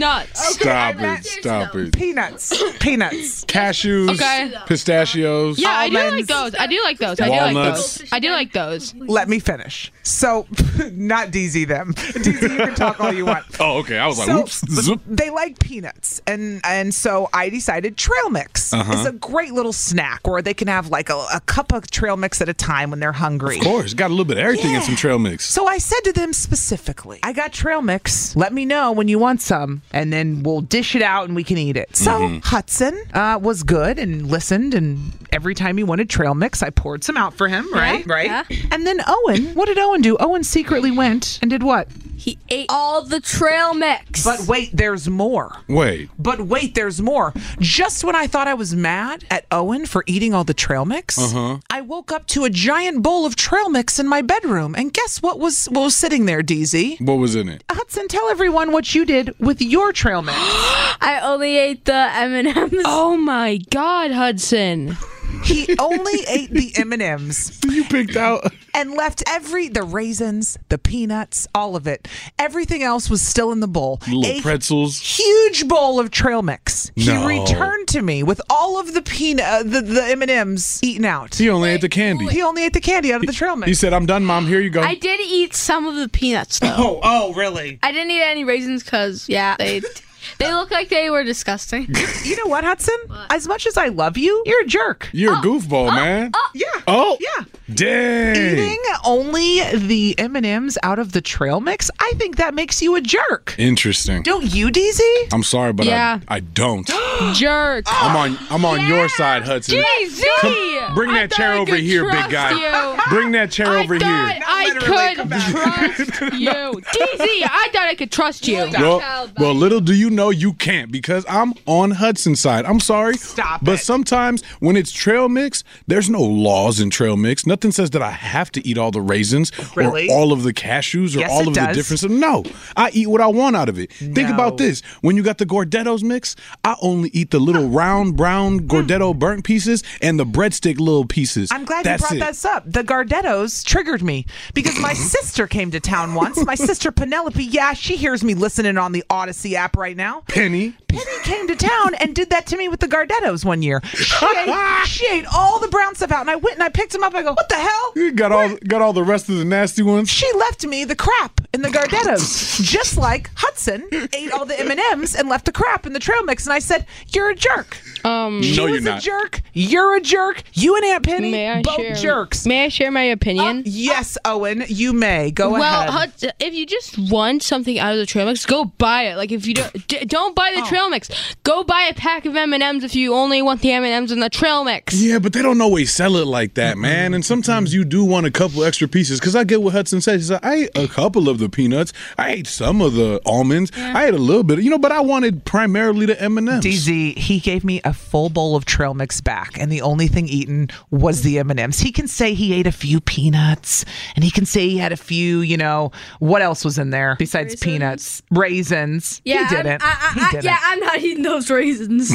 nuts. Stop Okay, it. Stop it. Peanuts. Peanuts. Cashews, Okay. pistachios. Yeah, I do like Almonds. those. I do like those. I do like Walnuts. those. I do like those. Let me finish. So, not D Z them. D Z, you can talk all you want. Oh, okay. I was like, So, whoops. Zoop. they like peanuts, and and so I decided trail mix Uh-huh. is a great little snack where they can have like a, a cup of trail mix at a time when they're hungry. Of course. Got a little bit of everything in Yeah. some trail mix. So I said to them specifically, I got trail mix. Let me know when you want some, and then we'll dish it out and we can eat it. So Mm-hmm. Hudson uh, was good and listened, and every time he wanted trail mix, I poured some out for him, right? Right. yeah. And then Owen, what did Owen do? Owen secretly went and did what? He ate all the trail mix. But wait, there's more. Wait. But wait, there's more. Just when I thought I was mad at Owen for eating all the trail mix, Uh-huh. I woke up to a giant bowl of trail mix in my bedroom. And guess what was what was sitting there, D Z? What was in it? Hudson, tell everyone what you did with your trail mix. I only ate the M and M's. Oh my God, Hudson. He only ate the M and M's You picked out. and left every the raisins, the peanuts, all of it. Everything else was still in the bowl. Little A pretzels. huge bowl of trail mix. He No. returned to me with all of the peanut, uh, the, the M and M's eaten out. He only ate the candy. He only ate the candy out of the trail mix. He said, I'm done, Mom. Here you go. I did eat some of the peanuts though. oh, oh, really? I didn't eat any raisins because yeah, they they look like they were disgusting. You know what, Hudson? As much as I love you, you're a jerk. You're a goofball, man. Yeah. Oh. Yeah. Dang. Eating only the M and M's out of the trail mix, I think that makes you a jerk. Interesting. Don't you, D Z? I'm sorry, but Yeah. I, I don't. Jerk. I'm on I'm on your side, Hudson. D Z! Bring I that thought chair I over could here, big trust guy. you. Bring that chair I over thought here. I literally, come could back. trust you. D Z, I thought I could trust you. Well, well, little do you know you can't because I'm on Hudson's side. I'm sorry. Stop But it. sometimes when it's trail mix, there's no laws in trail mix. Nothing says that I have to eat all the raisins Really? or all of the cashews or Yes, all it of does. the different stuff. No, I eat what I want out of it. Think No. about this. When you got the Gordettos mix, I only eat the little round brown Gordetto burnt pieces and the breadstick little pieces. I'm glad That's you brought it. this up. The Gardettos triggered me because my sister came to town once. My sister Penelope, yeah, she hears me listening on the Odyssey app right now. Penny. Penny came to town and did that to me with the Gardettos one year. She ate, she ate all the brown stuff out, and I went and I picked them up. I go, what the hell? You got all got all the rest of the nasty ones. She left me the crap in the Gardettos, just like Hudson ate all the M and M's and left the crap in the trail mix. And I said, "You're a jerk." Um, She No, was you're a not. jerk. You're a jerk. You and Aunt Penny, may I both share? jerks. May I share my opinion? Yes, Owen, you may go well, ahead. Hudson, if you just want something out of the trail mix, go buy it. Like if you don't, d- don't buy the Oh. trail mix. Go buy a pack of M and M's if you only want the M and M's in the trail mix. Yeah, but they don't always sell it like that, man. And sometimes you do want a couple extra pieces. Because I get what Hudson says. He said, I ate a couple of the peanuts. I ate some of the almonds. I ate a little bit, you know, but I wanted primarily the M and M's. D Z, he gave me a full bowl of trail mix back, and the only thing eaten was the M and M's. He can say he ate a few peanuts, and he can say he had a few, you know, what else was in there besides Raisins? peanuts? Raisins. Yeah, he didn't. I, I, he I, didn't. yeah, I'm not eating those raisins.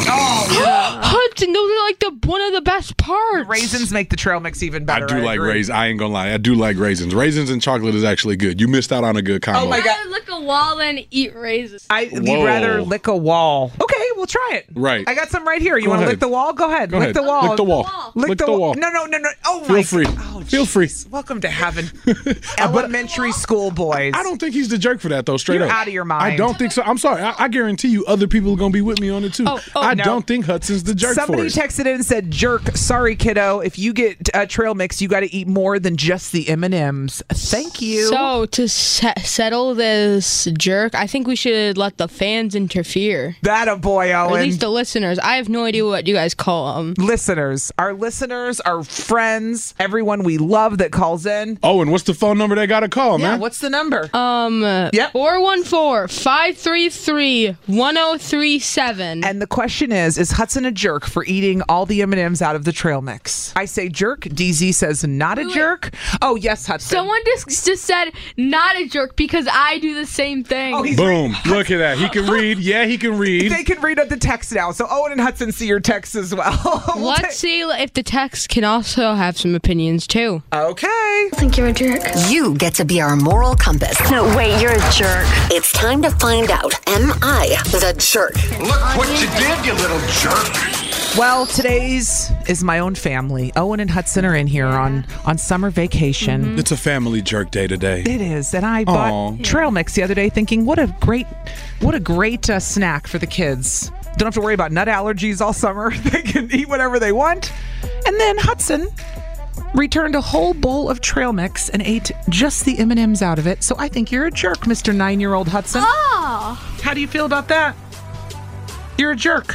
Hudson, those are like the one of the best parts. Raisins make the trail mix even I better. do like agree. raisins. I ain't gonna lie. I do like raisins. Raisins and chocolate is actually good. You missed out on a good combo. Oh my God. I would lick a wall and eat raisins. I'd Whoa. rather lick a wall. Okay, we'll try it. Right. I got some right here. You Go want to ahead. lick the wall? Go ahead. Go lick ahead. the wall. Lick the wall. Lick, Lick the, the wall. wall. No, no, no, no. Oh Feel my free. God. Oh, Feel free. jeez. Welcome to heaven. Elementary school boys. I don't think he's the jerk for that, though, straight You're up. out of your mind. I don't think so. I'm sorry. I, I guarantee you other people are going to be with me on it, too. Oh, oh, I no. don't think Hudson's the jerk Somebody for it. texted in and said, "Jerk, sorry, kiddo. If you get a trail mix, you got to eat more than just the M and M's." Thank you. So to se- settle this jerk, I think we should let the fans interfere. that a boy, Or Owen. at least the listeners. I have no idea what you guys call them. listeners, our listeners, our friends, everyone we love that calls in. Oh, and what's the phone number they got to call, Yeah, man? what's the number? Um, Yep. four one four, five three three, one oh three seven. And the question is, is Hudson a jerk for eating all the M and M's out of the trail mix? I say jerk. D Z says not a Wait, wait. jerk. Oh, yes, Hudson. Someone just just said not a jerk because I do the same thing. Oh, he's Boom. Look at that. He can read. Yeah, he can read. They can read the text now. So Owen and Hudson see your texts as well. We'll Let's ta- see if the text can also have some opinions too. Okay. I think you're a jerk. You get to be our moral compass. No, wait, you're a jerk. It's time to find out, am I the jerk? Look what you did, you little jerk. Well, today's is my own family. Owen and Hudson are in here on, on summer vacation. It's a family jerk day today. It is, and I bought Aw. trail mix the other day, thinking, what a great, what a great uh, snack for the kids. Don't have to worry about nut allergies all summer. They can eat whatever they want. And then Hudson returned a whole bowl of trail mix and ate just the M and M's out of it. So I think you're a jerk, Mister Nine-year-old Hudson. Oh. How do you feel about that? You're a jerk.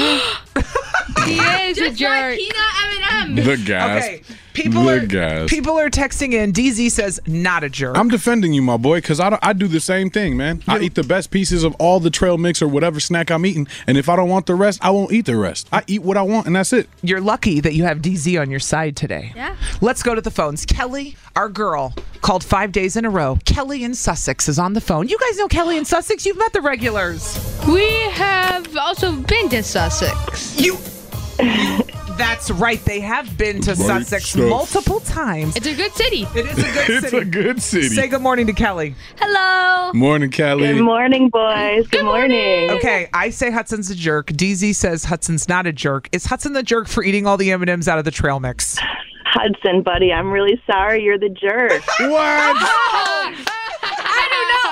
He is a Just like jerk. peanut M and M's. The gas. Okay, people the are gas. people are texting in. D Z says not a jerk. I'm defending you, my boy, because I, don't- I do the same thing, man. I eat the best pieces of all the trail mix or whatever snack I'm eating, and if I don't want the rest, I won't eat the rest. I eat what I want, and that's it. You're lucky that you have D Z on your side today. Yeah. Let's go to the phones. Kelly, our girl, called five days in a row. Kelly in Sussex is on the phone. You guys know Kelly in Sussex? You've met the regulars. We have also been to Sussex. You. That's right. They have been to Right Sussex stuff. multiple times. It's a good city. It is a good It's city. a good city. Say good morning to Kelly. Hello. Morning, Kelly. Good morning, boys. Good, morning. Okay, I say Hudson's a jerk. D Z says Hudson's not a jerk. Is Hudson the jerk for eating all the M and M's out of the trail mix? Hudson, buddy, I'm really sorry you're the jerk. What? I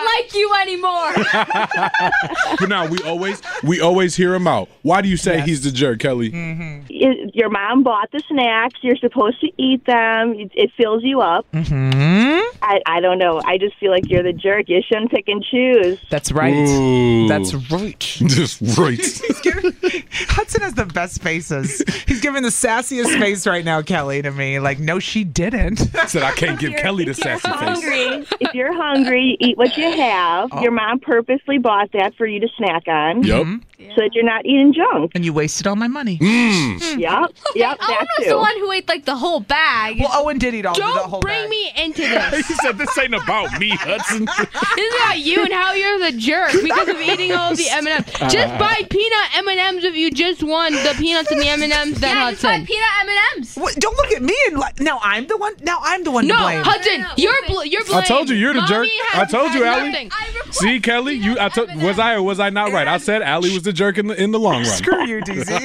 do not like you anymore. But now we always we always hear him out. Why do you say Yes. he's the jerk, Kelly? Y- Your mom bought the snacks. You're supposed to eat them. It, it fills you up. Hmm? I, I don't know. I just feel like you're the jerk. You shouldn't pick and choose. That's right. Ooh. That's right. Just right. He's giving, Hudson has the best faces. He's giving the sassiest face right now, Kelly, to me. Like, no, she didn't. Said I can't give If Kelly the if you're sassy face. hungry, if you're hungry, eat what you have. Your mom purposely bought that for you to snack on, Yup. so that you're not eating junk. And you wasted all my money. Mm. Yep, yep, Owen that was too. the one who ate like the whole bag. Well, Owen did eat all the Don't whole bring bag. me into this. He said this ain't about me, Hudson. This is about you and how you're the jerk because of eating all of the M and M's. Just buy peanut M and M's if you just want the peanuts and the M and M's. Then yeah, just buy Hudson. peanut M and M's. What, don't look at me and like. Now I'm the one. Now I'm the one No, to blame. Hudson, No, no, you're no. bl- you're I blamed. told you you're the jerk. Mommy I has- told you, has Allie. nothing. I request See, Kelly, you. I told. Was I or was I not right? I said Allie was the jerk in the in the long run. Screw you, D Z.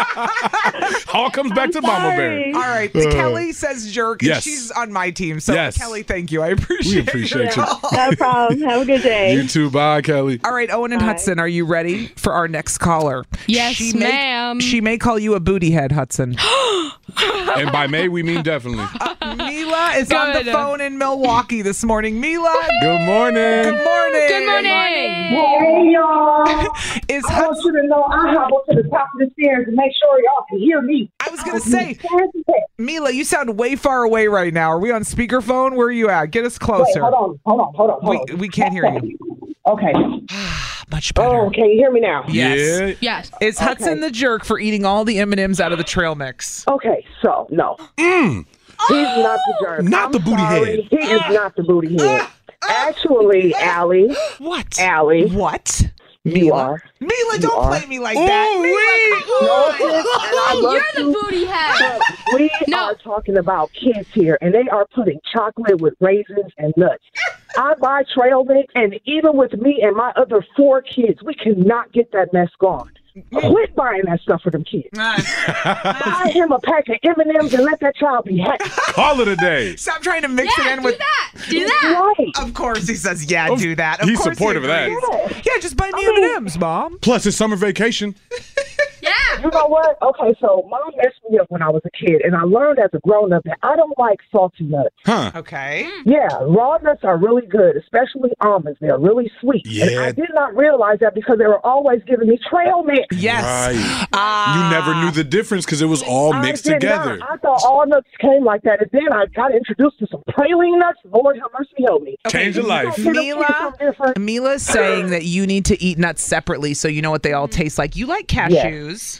All comes back to Mama Bear. sorry. All right, Kelly says jerk. And Yes. she's on my team. So Yes. Kelly, thank you. I appreciate. We appreciate your you. call. No problem. Have a good day. You too. Bye, Kelly. All right, Owen and Bye. Hudson, are you ready for our next caller? Yes, she may, ma'am. She may call you a booty head, Hudson. And by May, we mean definitely. Mila is on the Good. phone in Milwaukee this morning. Mila, Good morning. good morning. Good morning. Hey, y'all. Is I Hudson? want you to know I hop up to the top of the stairs to make sure y'all can hear me. I was gonna say, Mila, you sound way far away right now. Are we on speakerphone? Where are you at? Get us Wait, closer. hold on, hold on, hold on, hold We on. we can't hear you. Okay. Much better. Oh, can you hear me now? Yes. Yeah. Yes. Is Hudson the jerk for eating all the M and M's out of the trail mix? Okay, so no, Mm. he's not the jerk. Not I'm the booty sorry. head. He is not the booty head. Actually, Allie, What? Allie, What? you are. Mila, don't are. play me like that. Ooh, Mila, come No on. offense, and I love You're you, the booty head. but we No. are talking about kids here, and they are putting chocolate with raisins and nuts. I buy trail mix, and even with me and my other four kids, we cannot get that mess gone. Quit buying that stuff for them kids. Buy him a pack of M and M's and let that child be happy. Call it a day. Stop trying to mix Yeah, it in do with. that. Do that. Right. Of course, he says, "Yeah, Of- do that." Of he's course supportive he of that. agrees. Yeah, just buy me I M mean- and M's, Mom. Plus, it's summer vacation. Yeah. You know what? Okay, so mom messed me up when I was a kid, and I learned as a grown up that I don't like salty nuts. Huh. Okay. Yeah, raw nuts are really good, especially almonds. They're really sweet. And Yeah. I did not realize that because they were always giving me trail mix. Yes. Right. Ah. You never knew the difference because it was all mixed I did together. Not. I thought all nuts came like that, and then I got introduced to some praline nuts. Lord have mercy, help me. Change your life. Mila, Mila's saying that you need to eat nuts separately so you know what they all taste like. You like cashews.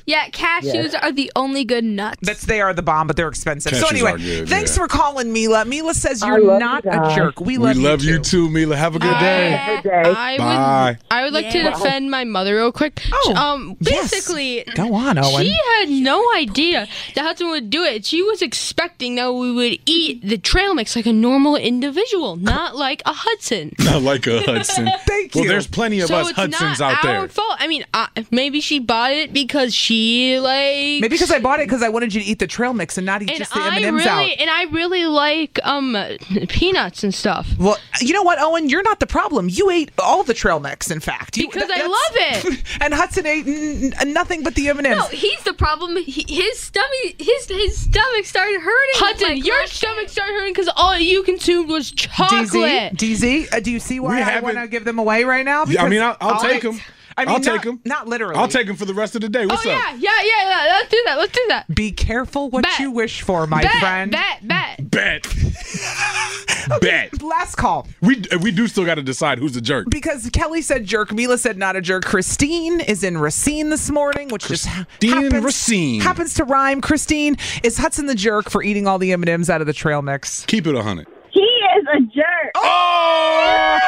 Yeah, cashews are the only good nuts. That's they are the bomb, but they're expensive. Cashews so anyway, are good, thanks yeah. for calling Mila. Mila says I you're love not you a guys. jerk. We We love, love you you too, Mila. Have a good day. Have a good day. I Bye. would, I would like to Yeah. defend my mother real quick. Oh, um, yes. basically, Go on, Owen. she had no idea that Hudson would do it. She was expecting that we would eat the trail mix like a normal individual, not like a Hudson. Not like a Hudson. Thank you. Well, there's plenty of so us it's Hudsons not out our there. fault. I mean, uh, maybe she bought it because she like Maybe because I bought it because I wanted you to eat the trail mix and not eat and just the I M and M's really out. and I really like um peanuts and stuff. Well, you know what, Owen? You're not the problem. You ate all the trail mix, in fact. You, Because I that's- love it. And Hudson ate n- n- nothing but the M and M's. No, he's the problem. He, his stomach, his his stomach started hurting. Hudson, like, your last stomach day. started hurting because all you consumed was D Z, chocolate. D Z, uh, do you see why We I haven't- want to give them away right now? Yeah, I mean, I'll, I'll Because- take them. I mean, I'll not, take them. Not literally. I'll take them for the rest of the day. What's oh up? yeah, yeah, yeah, yeah. Let's do that. Let's do that. Be careful what Bet. you wish for, my bet, friend. bet, bet. Bet. Bet. Last call. We we do still got to decide who's the jerk. Because Kelly said jerk, Mila said not a jerk. Christine is in Racine this morning, which just ha- Christine happens, Racine. happens to rhyme. Christine, is Hudson the jerk for eating all the M and M's out of the trail mix? Keep it a hundred. He is a jerk. Oh!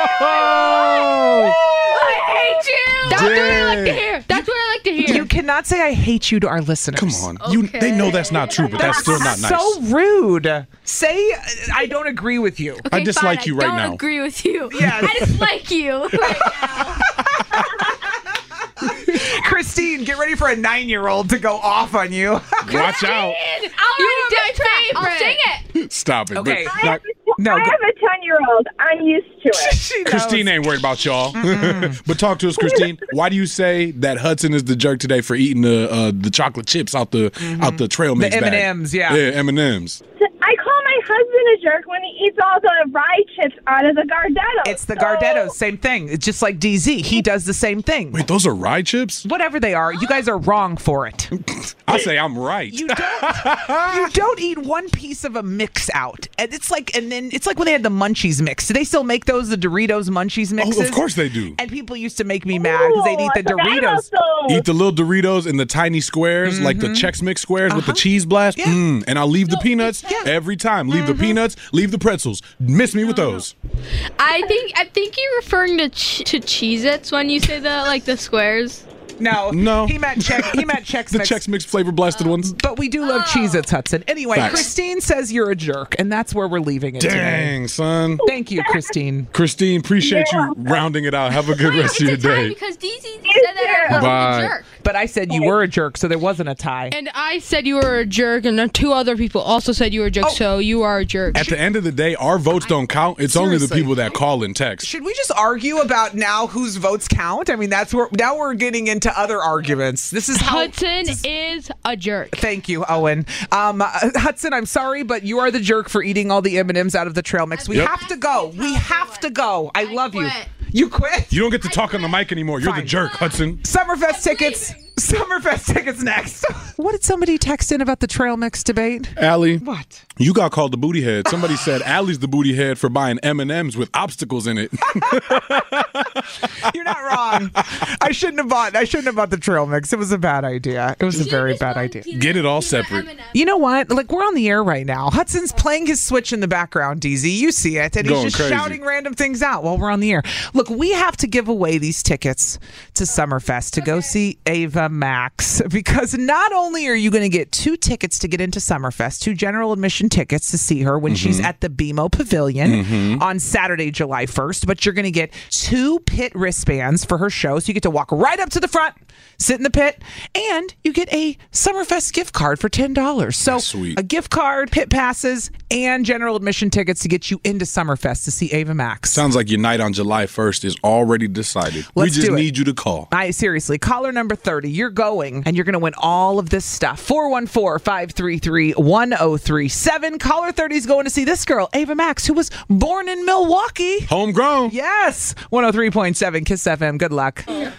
I hate you. That's what I like to Dang. hear. That's what I like to hear. You cannot say I hate you to our listeners. Come on. You they know that's not true, but that's, still not nice. So rude. Say uh, I don't agree with you. I dislike fine, you I right don't now. agree with you. Yes. I dislike you right now. Christine, get ready for a nine-year-old to go off on you. Watch out. I'll You write are a diss my track. I'll favorite. sing it. Stop it. But Okay. not- I have a, No, I go- have a ten-year-old. I'm used to it. She knows. Christine ain't worried about y'all. But talk to us, Christine. Why do you say that Hudson is the jerk today for eating the uh, the chocolate chips out the out the trail mix The bag? M and M's, yeah. Yeah, M and M's. I call my husband a jerk when he eats all the rye chips out of the Gardettos. It's the So- Gardettos, same thing. It's just like D Z. He does the same thing. Wait, those are rye chips? Whatever they are, you guys are wrong for it. I say I'm right. You don't. You don't eat one piece of a mix out, and it's like, and then it's like when they had the Munchies mix. Do they still make those? The Doritos Munchies mixes? Oh, of course they do. And people used to make me mad because they'd eat the Ooh, I forgot about Doritos. those. Eat the little Doritos in the tiny squares, like the Chex Mix squares with the cheese blast. Mm-hmm. Yeah. Mm, and I'll leave the peanuts Yeah. every time. Leave the peanuts, leave the pretzels. Miss me with those. I think I think you're referring to ch- to Cheez-Its when you say the like the squares. No, No. He meant Chex. He meant Chex The Mix. Chex Mix flavor blasted ones. But we do love Cheez-Its, Hudson. Anyway, Facts. Christine says you're a jerk, and that's where we're leaving it today. Dang, son. Thank you, Christine. Christine, appreciate you rounding it out. Have a good rest of your It's a tie day. because D Z said that I wasn't Bye. a jerk. But I said you were a jerk, so there wasn't a tie. And I said you were a jerk, and then two other people also said you were a jerk, Oh. so you are a jerk. At the end of the day, our votes don't count. It's only the Seriously. people that call and text. Should we just argue about now whose votes count? I mean, that's where now we're getting into other arguments. This is how. Hudson is a jerk. Thank you, Owen. Um, uh, Hudson, I'm sorry, but you are the jerk for eating all the M and M's out of the trail mix. We Yep. have to go. We have to go. I love you. quit. You quit? You don't get to talk on the mic anymore. You're Fine. the jerk, Hudson. Summerfest tickets. Summerfest tickets next. What did somebody text in about the trail mix debate? Allie, What? you got called the booty head. Somebody said Allie's the booty head for buying M and M's with obstacles in it. You're not wrong. I shouldn't have bought. I shouldn't have bought the trail mix. It was a bad idea. It was a very bad idea. Get it all separate. You know what? Like, we're on the air right now. Hudson's playing his Switch in the background, D Z. You see it. And he's Going just crazy. shouting random things out while we're on the air. Look, we have to give away these tickets to Summerfest to go see Ava Max, because not only are you going to get two tickets to get into Summerfest, two general admission tickets to see her when she's at the B M O Pavilion on Saturday, July first, but you're going to get two pit wristbands for her show. So you get to walk right up to the front, sit in the pit, and you get a Summerfest gift card for ten dollars. So That's sweet. a gift card, pit passes, and general admission tickets to get you into Summerfest to see Ava Max. Sounds like your night on July first is already decided. Let's we just do it. need you to call. I seriously, caller number thirty, you're going and you're going to win all of this stuff. four one four, five three three, one zero three seven. Caller thirty is going to see this girl, Ava Max, who was born in Milwaukee. Homegrown. Yes, one oh three point seven Kiss F M. Good luck.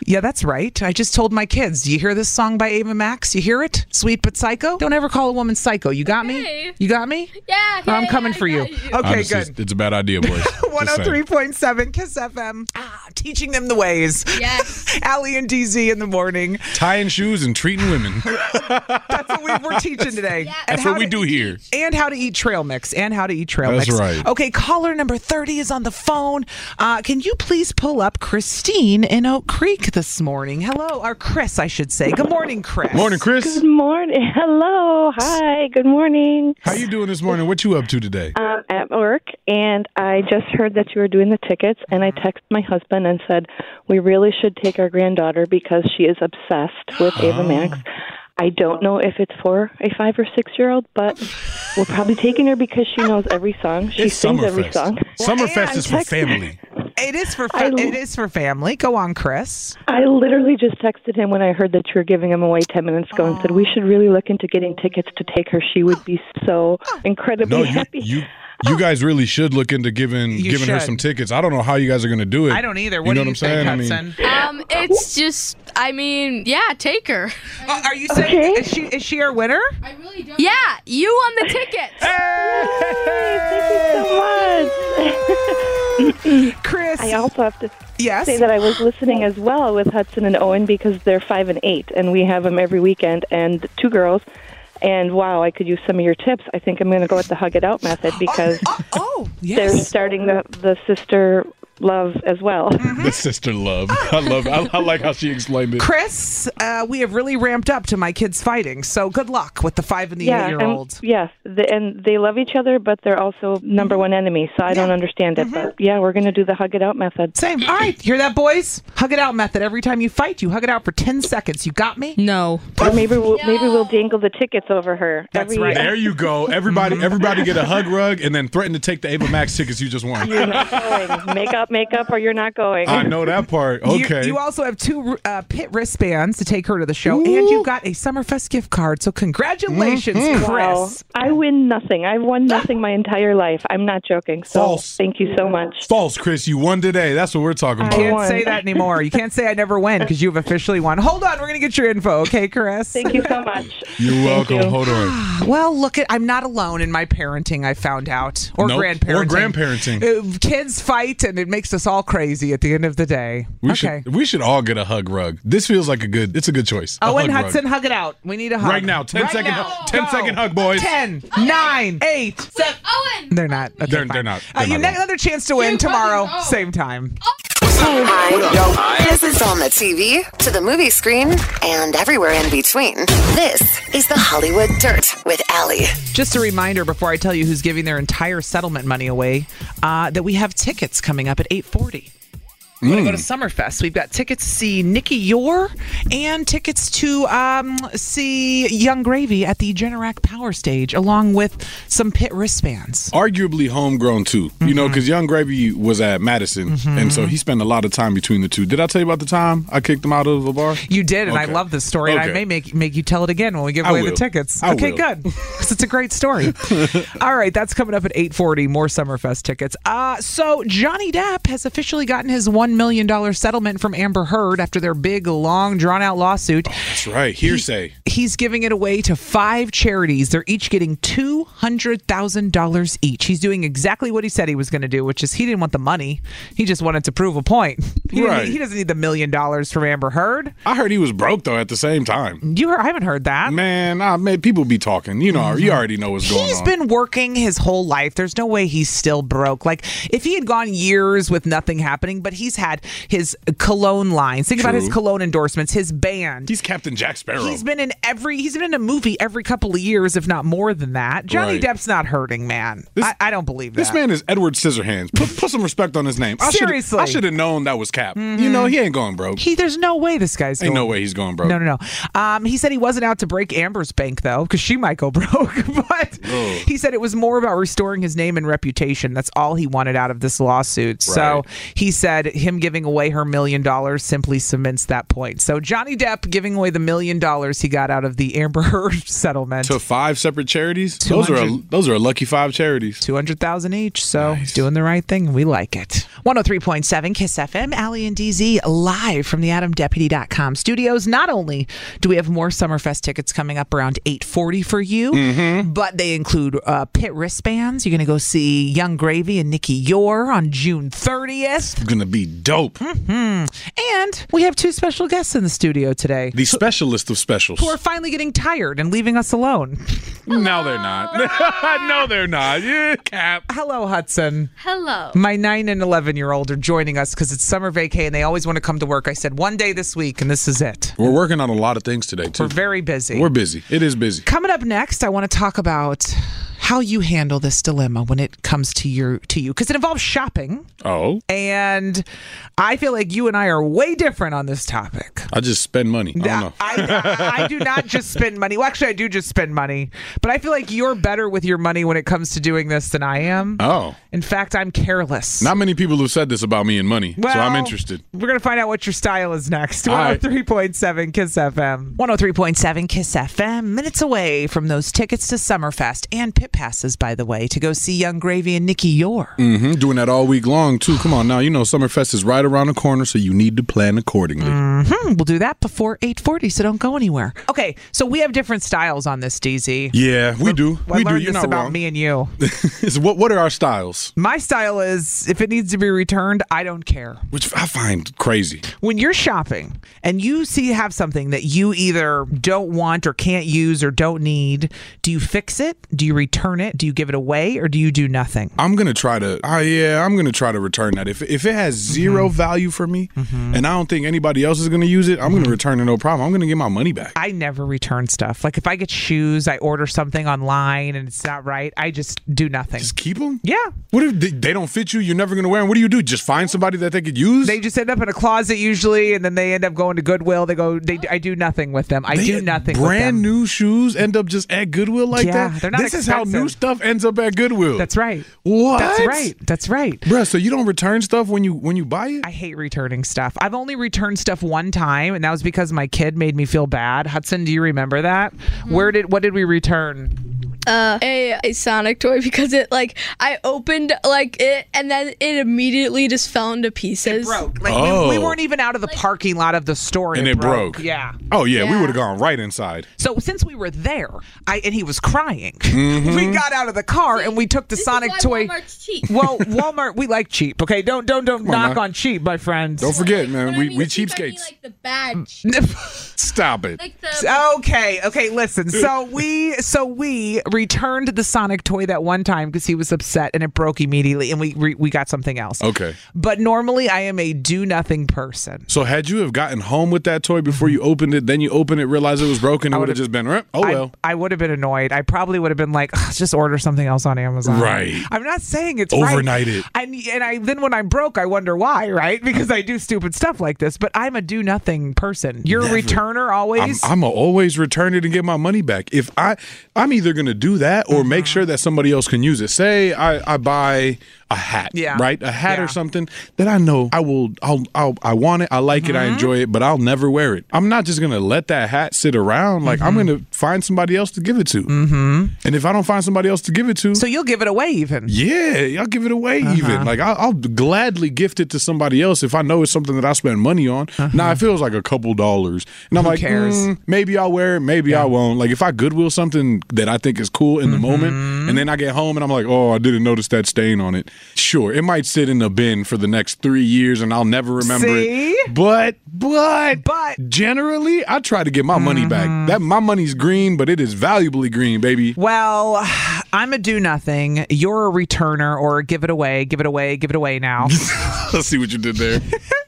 Yeah, that's right. I just told my kids, do you hear this song by Ava Max? You hear it? Sweet but psycho? Don't ever call a woman psycho. You got me? Hey. You got me? Yeah, I'm yeah, coming yeah, for I you. got you. Okay, Honestly, good. It's, it's a bad idea, boys. one oh three point seven Kiss F M. Ah, teaching them the ways. Yes. Allie and D Z in the morning. Tying shoes and treating women. That's what we, we're teaching today. Yeah. And That's how what we to- do here. And how to eat trail mix. And how to eat trail That's mix. right. Okay, caller number thirty is on the phone. Uh, can you please pull up Christine in Oak Creek this morning? Hello, or Chris, I should say. Good morning, Chris. Morning, Chris. Good morning. Hello. Hi. Good morning. How you doing this morning? What you up to today? I'm at work, and I just heard that you were doing the tickets, and I texted my husband and said, we really should take our granddaughter because she is obsessed with Ava Max. I don't know if it's for a five or six year old, but we're probably taking her because she knows every song. She It's sings every Summerfest. song. Summerfest is for text- family. It is for fa- I- it is for family. Go on, Chris. I literally just texted him when I heard that you were giving him away ten minutes ago and said we should really look into getting tickets to take her. She would be so incredibly No, you, happy. you you guys really should look into giving You giving her should. some tickets. I don't know how you guys are going to do it. I don't either. You What know do what you I'm think, saying? Hudson? I mean, Um, it's just, I mean, yeah, take her. Uh, are you saying Okay. is she is she our winner? I really don't. Yeah, you won the tickets. Thank you so much. Chris. I also have to Yes. say that I was listening as well with Hudson and Owen because they're five and eight, and we have them every weekend, and two girls. And wow, I could use some of your tips. I think I'm going to go with the hug it out method because Oh, oh, they're yes. starting the the sister love as well. the sister love. I love. I, I like how she explained it. Chris, uh, we have really ramped up to my kids fighting. So good luck with the five and the Yeah, eight year and, old. yes, the, and they love each other, but they're also number one enemies. So I don't understand it. But yeah, we're going to do the hug it out method. Same. All right, hear that, boys? Hug it out method. Every time you fight, you hug it out for ten seconds. You got me? No. Or maybe we'll, maybe we'll dangle the tickets over her. That's every, right. There you go. Everybody, everybody get a hug rug and then threaten to take the Ava Max tickets you just won. You're not going. Make up, make up, or you're not going. I know that part. Okay. You, you also have two uh, pit wristbands to take her to the show, and you've got a Summerfest gift card. So congratulations, Mm-hmm. Chris. Wow. I win nothing. I've won nothing my entire life. I'm not joking. So False. thank you so much. False, Chris. You won today. That's what we're talking I about. Can't won. say that anymore. You can't say I never win because you've officially won. Hold on, we're gonna get your info, okay, Chris? Thank you so much. You're Thank welcome. you. Hold on. Well, look at I'm not alone in my parenting. I found out, or Nope. grandparenting. Or grandparenting. Uh, kids fight, and it makes us all crazy at the end of the day. We okay. should we should all get a hug rug. This feels like a good. It's a good choice. A Owen hug Hudson, rug. hug it out. We need a hug Right now. ten Right second now. hu- ten Go. second hug, boys. Ten, nine, eight, seven. Owen. They're not. Okay, They're- fine. they're not. Uh, They're you not get wrong. another chance to win tomorrow, same time. Hi. This is on the T V, to the movie screen, and everywhere in between. This is the Hollywood Dirt with Allie. Just a reminder before I tell you who's giving their entire settlement money away, uh, that we have tickets coming up at eight forty. We're going to go to Summerfest. We've got tickets to see Nikki Yore and tickets to um, see Young Gravy at the Generac Power Stage, along with some pit wristbands. Arguably homegrown too. You know, because Young Gravy was at Madison, and so he spent a lot of time between the two. Did I tell you about the time I kicked him out of a bar? You did, and I Okay. love this story, and I Okay. may make make you tell it again when we give I away the will. tickets. I okay, will. good, because it's a great story. All right, that's coming up at eight forty. More Summerfest tickets. Uh, so Johnny Depp has officially gotten his one million dollars settlement from Amber Heard after their big, long, drawn-out lawsuit. That's right. Hearsay. He's giving it away to five charities. They're each getting two hundred thousand dollars each. He's doing exactly what he said he was going to do, which is he didn't want the money. He just wanted to prove a point. He, didn't Right. need- he doesn't need the million dollars from Amber Heard. I heard he was broke though at the same time. You heard, I haven't heard that. Man, nah, man, people be talking. You know, you already know what's going He's on. been working his whole life. There's no way he's still broke. Like, if he had gone years with nothing happening, but he's had his cologne lines. Think about True. his cologne endorsements, his band. He's Captain Jack Sparrow. He's been in every. He's been in a movie every couple of years, if not more than that. Johnny Right. Depp's not hurting, man. This- I, I don't believe that. This man is Edward Scissorhands. Put, put some respect on his name. I should've- Seriously. I should have known that was Cap. You know, he ain't going broke. He, there's no way this guy's Ain't going. no way he's going broke. No, no, no. Um, he said he wasn't out to break Amber's bank, though, because she might go broke. But Ugh. he said it was more about restoring his name and reputation. That's all he wanted out of this lawsuit. So Right. he said him him giving away her million dollars simply cements that point. So Johnny Depp giving away the million dollars he got out of the Amber Heard settlement to five separate charities. Those are a, those are a lucky five charities. Two hundred thousand each. So nice. Doing the right thing. We like it. One hundred three point seven Kiss F M. Allie and D Z live from the adam deputy dot com studios. Not only do we have more Summerfest tickets coming up around eight forty for you, mm-hmm. but they include uh, pit wristbands. You're going to go see Young Gravy and Nikki Yore on June thirtieth. It's going to be dope. Mm-hmm. And we have two special guests in the studio today. The specialist of specials. Who are finally getting tired and leaving us alone. No, they're not. No, they're not. Yeah, Cap. Hello, Hudson. Hello. My nine and eleven-year-old are joining us because it's summer vacay and they always want to come to work. I said one day this week, and this is it. We're working on a lot of things today, too. We're very busy. We're busy. It is busy. Coming up next, I want to talk about how you handle this dilemma when it comes to your to you, because it involves shopping. Oh. And I feel like you and I are way different on this topic. I just spend money. I don't know. I, I do not just spend money. Well, actually, I do just spend money. But I feel like you're better with your money when it comes to doing this than I am. Oh. In fact, I'm careless. Not many people have said this about me and money, well, so I'm interested. We're going to find out what your style is next. one oh three point seven Kiss F M. one oh three point seven Kiss F M. Minutes away from those tickets to Summerfest and pit passes, by the way, to go see Young Gravy and Nikki Yore. Mm-hmm. Doing that all week long, too. Come on now. You know Summerfest is right around the corner, so you need to plan accordingly. Mm-hmm. We'll do that before eight forty, so don't go anywhere. Okay, so we have different styles on this, D Z. Yeah, we do. I we learned do. You're this not about wrong. me and you. So what, what are our styles? My style is, if it needs to be returned, I don't care. Which I find crazy. When you're shopping and you see have something that you either don't want or can't use or don't need, do you fix it? Do you return it? Do you give it away? Or do you do nothing? I'm going to try to, uh, yeah, I'm going to try to return that. If if it has zero mm-hmm. value for me mm-hmm. and I don't think anybody else is going to use it, I'm mm-hmm. going to return it no problem. I'm going to get my money back. I never return stuff. Like if I get shoes, I order something online and it's not right, I just do nothing. Just keep them? Yeah. What if they, they don't fit you? You're never going to wear them? What do you do? Just find somebody that they could use? They just end up in a closet usually, and then they end up going to Goodwill. They go, they, I do nothing with them. I they, do nothing with them. Brand new shoes end up just at Goodwill like yeah, that? They're not this expensive. is how new stuff ends up at Goodwill. That's right. What? That's right. That's right. Bruh, so you don't return stuff when you when you buy it? I hate returning stuff. I've only returned stuff one time, and that was because my kid made me feel bad. Hudson, do you remember that? Mm-hmm. Where did what did we return? Uh, a a Sonic toy, because it like I opened like it and then it immediately just fell into pieces. It broke. Like oh. we, we weren't even out of the like, parking lot of the store, and, and it, it broke. broke. Yeah. Oh yeah, yeah. we would have gone right inside. So since we were there, I and he was crying, mm-hmm. we got out of the car and we took the this Sonic is why toy. Walmart's cheap. Well, Walmart, we like cheap. Okay, don't don't don't knock on, on cheap, my friends. Don't forget, man, we I mean we cheap, cheapskates. I mean, like the badge. Stop it. Like the- okay, okay, listen. So we so we returned the Sonic toy that one time because he was upset and it broke immediately, and we we, we got something else. Okay. But normally I am a do nothing person. So had you have gotten home with that toy before you opened it, then you opened it, realized it was broken, it would have just been, oh well. I, I would have been annoyed. I probably would have been like, just order something else on Amazon. Right. I'm not saying it's overnight right. it. And and I then when I'm broke, I wonder why, right? Because I do stupid stuff like this. But I'm a do nothing person. You're Never. a returner always. I'm, I'm a always return it and get my money back. If I, I'm either gonna do that or mm-hmm. make sure that somebody else can use it. Say I, I buy a hat, yeah. right? A hat yeah. or something that I know I will, I'll, I'll I want it, I like mm-hmm. it, I enjoy it, but I'll never wear it. I'm not just gonna let that hat sit around. Like mm-hmm. I'm gonna find somebody else to give it to. Mm-hmm. And if I don't find somebody else to give it to, so you'll give it away even. Yeah, I'll give it away uh-huh. even. Like I'll, I'll gladly gift it to somebody else if I know it's something that I spend money on. Uh-huh. Now it feels like a couple dollars, and I'm Who like, cares? Mm, maybe I'll wear it, maybe yeah. I won't. Like if I Goodwill something that I think is cool in the mm-hmm. moment, and then I get home and I'm like, oh, I didn't notice that stain on it. Sure, it might sit in the bin for the next three years and I'll never remember See? it. But, but, but generally, I try to get my mm-hmm. money back. That my money's green, but it is valuably green, baby. Well, I'm a do nothing. You're a returner or a give it away, give it away, give it away now. Let's see what you did there.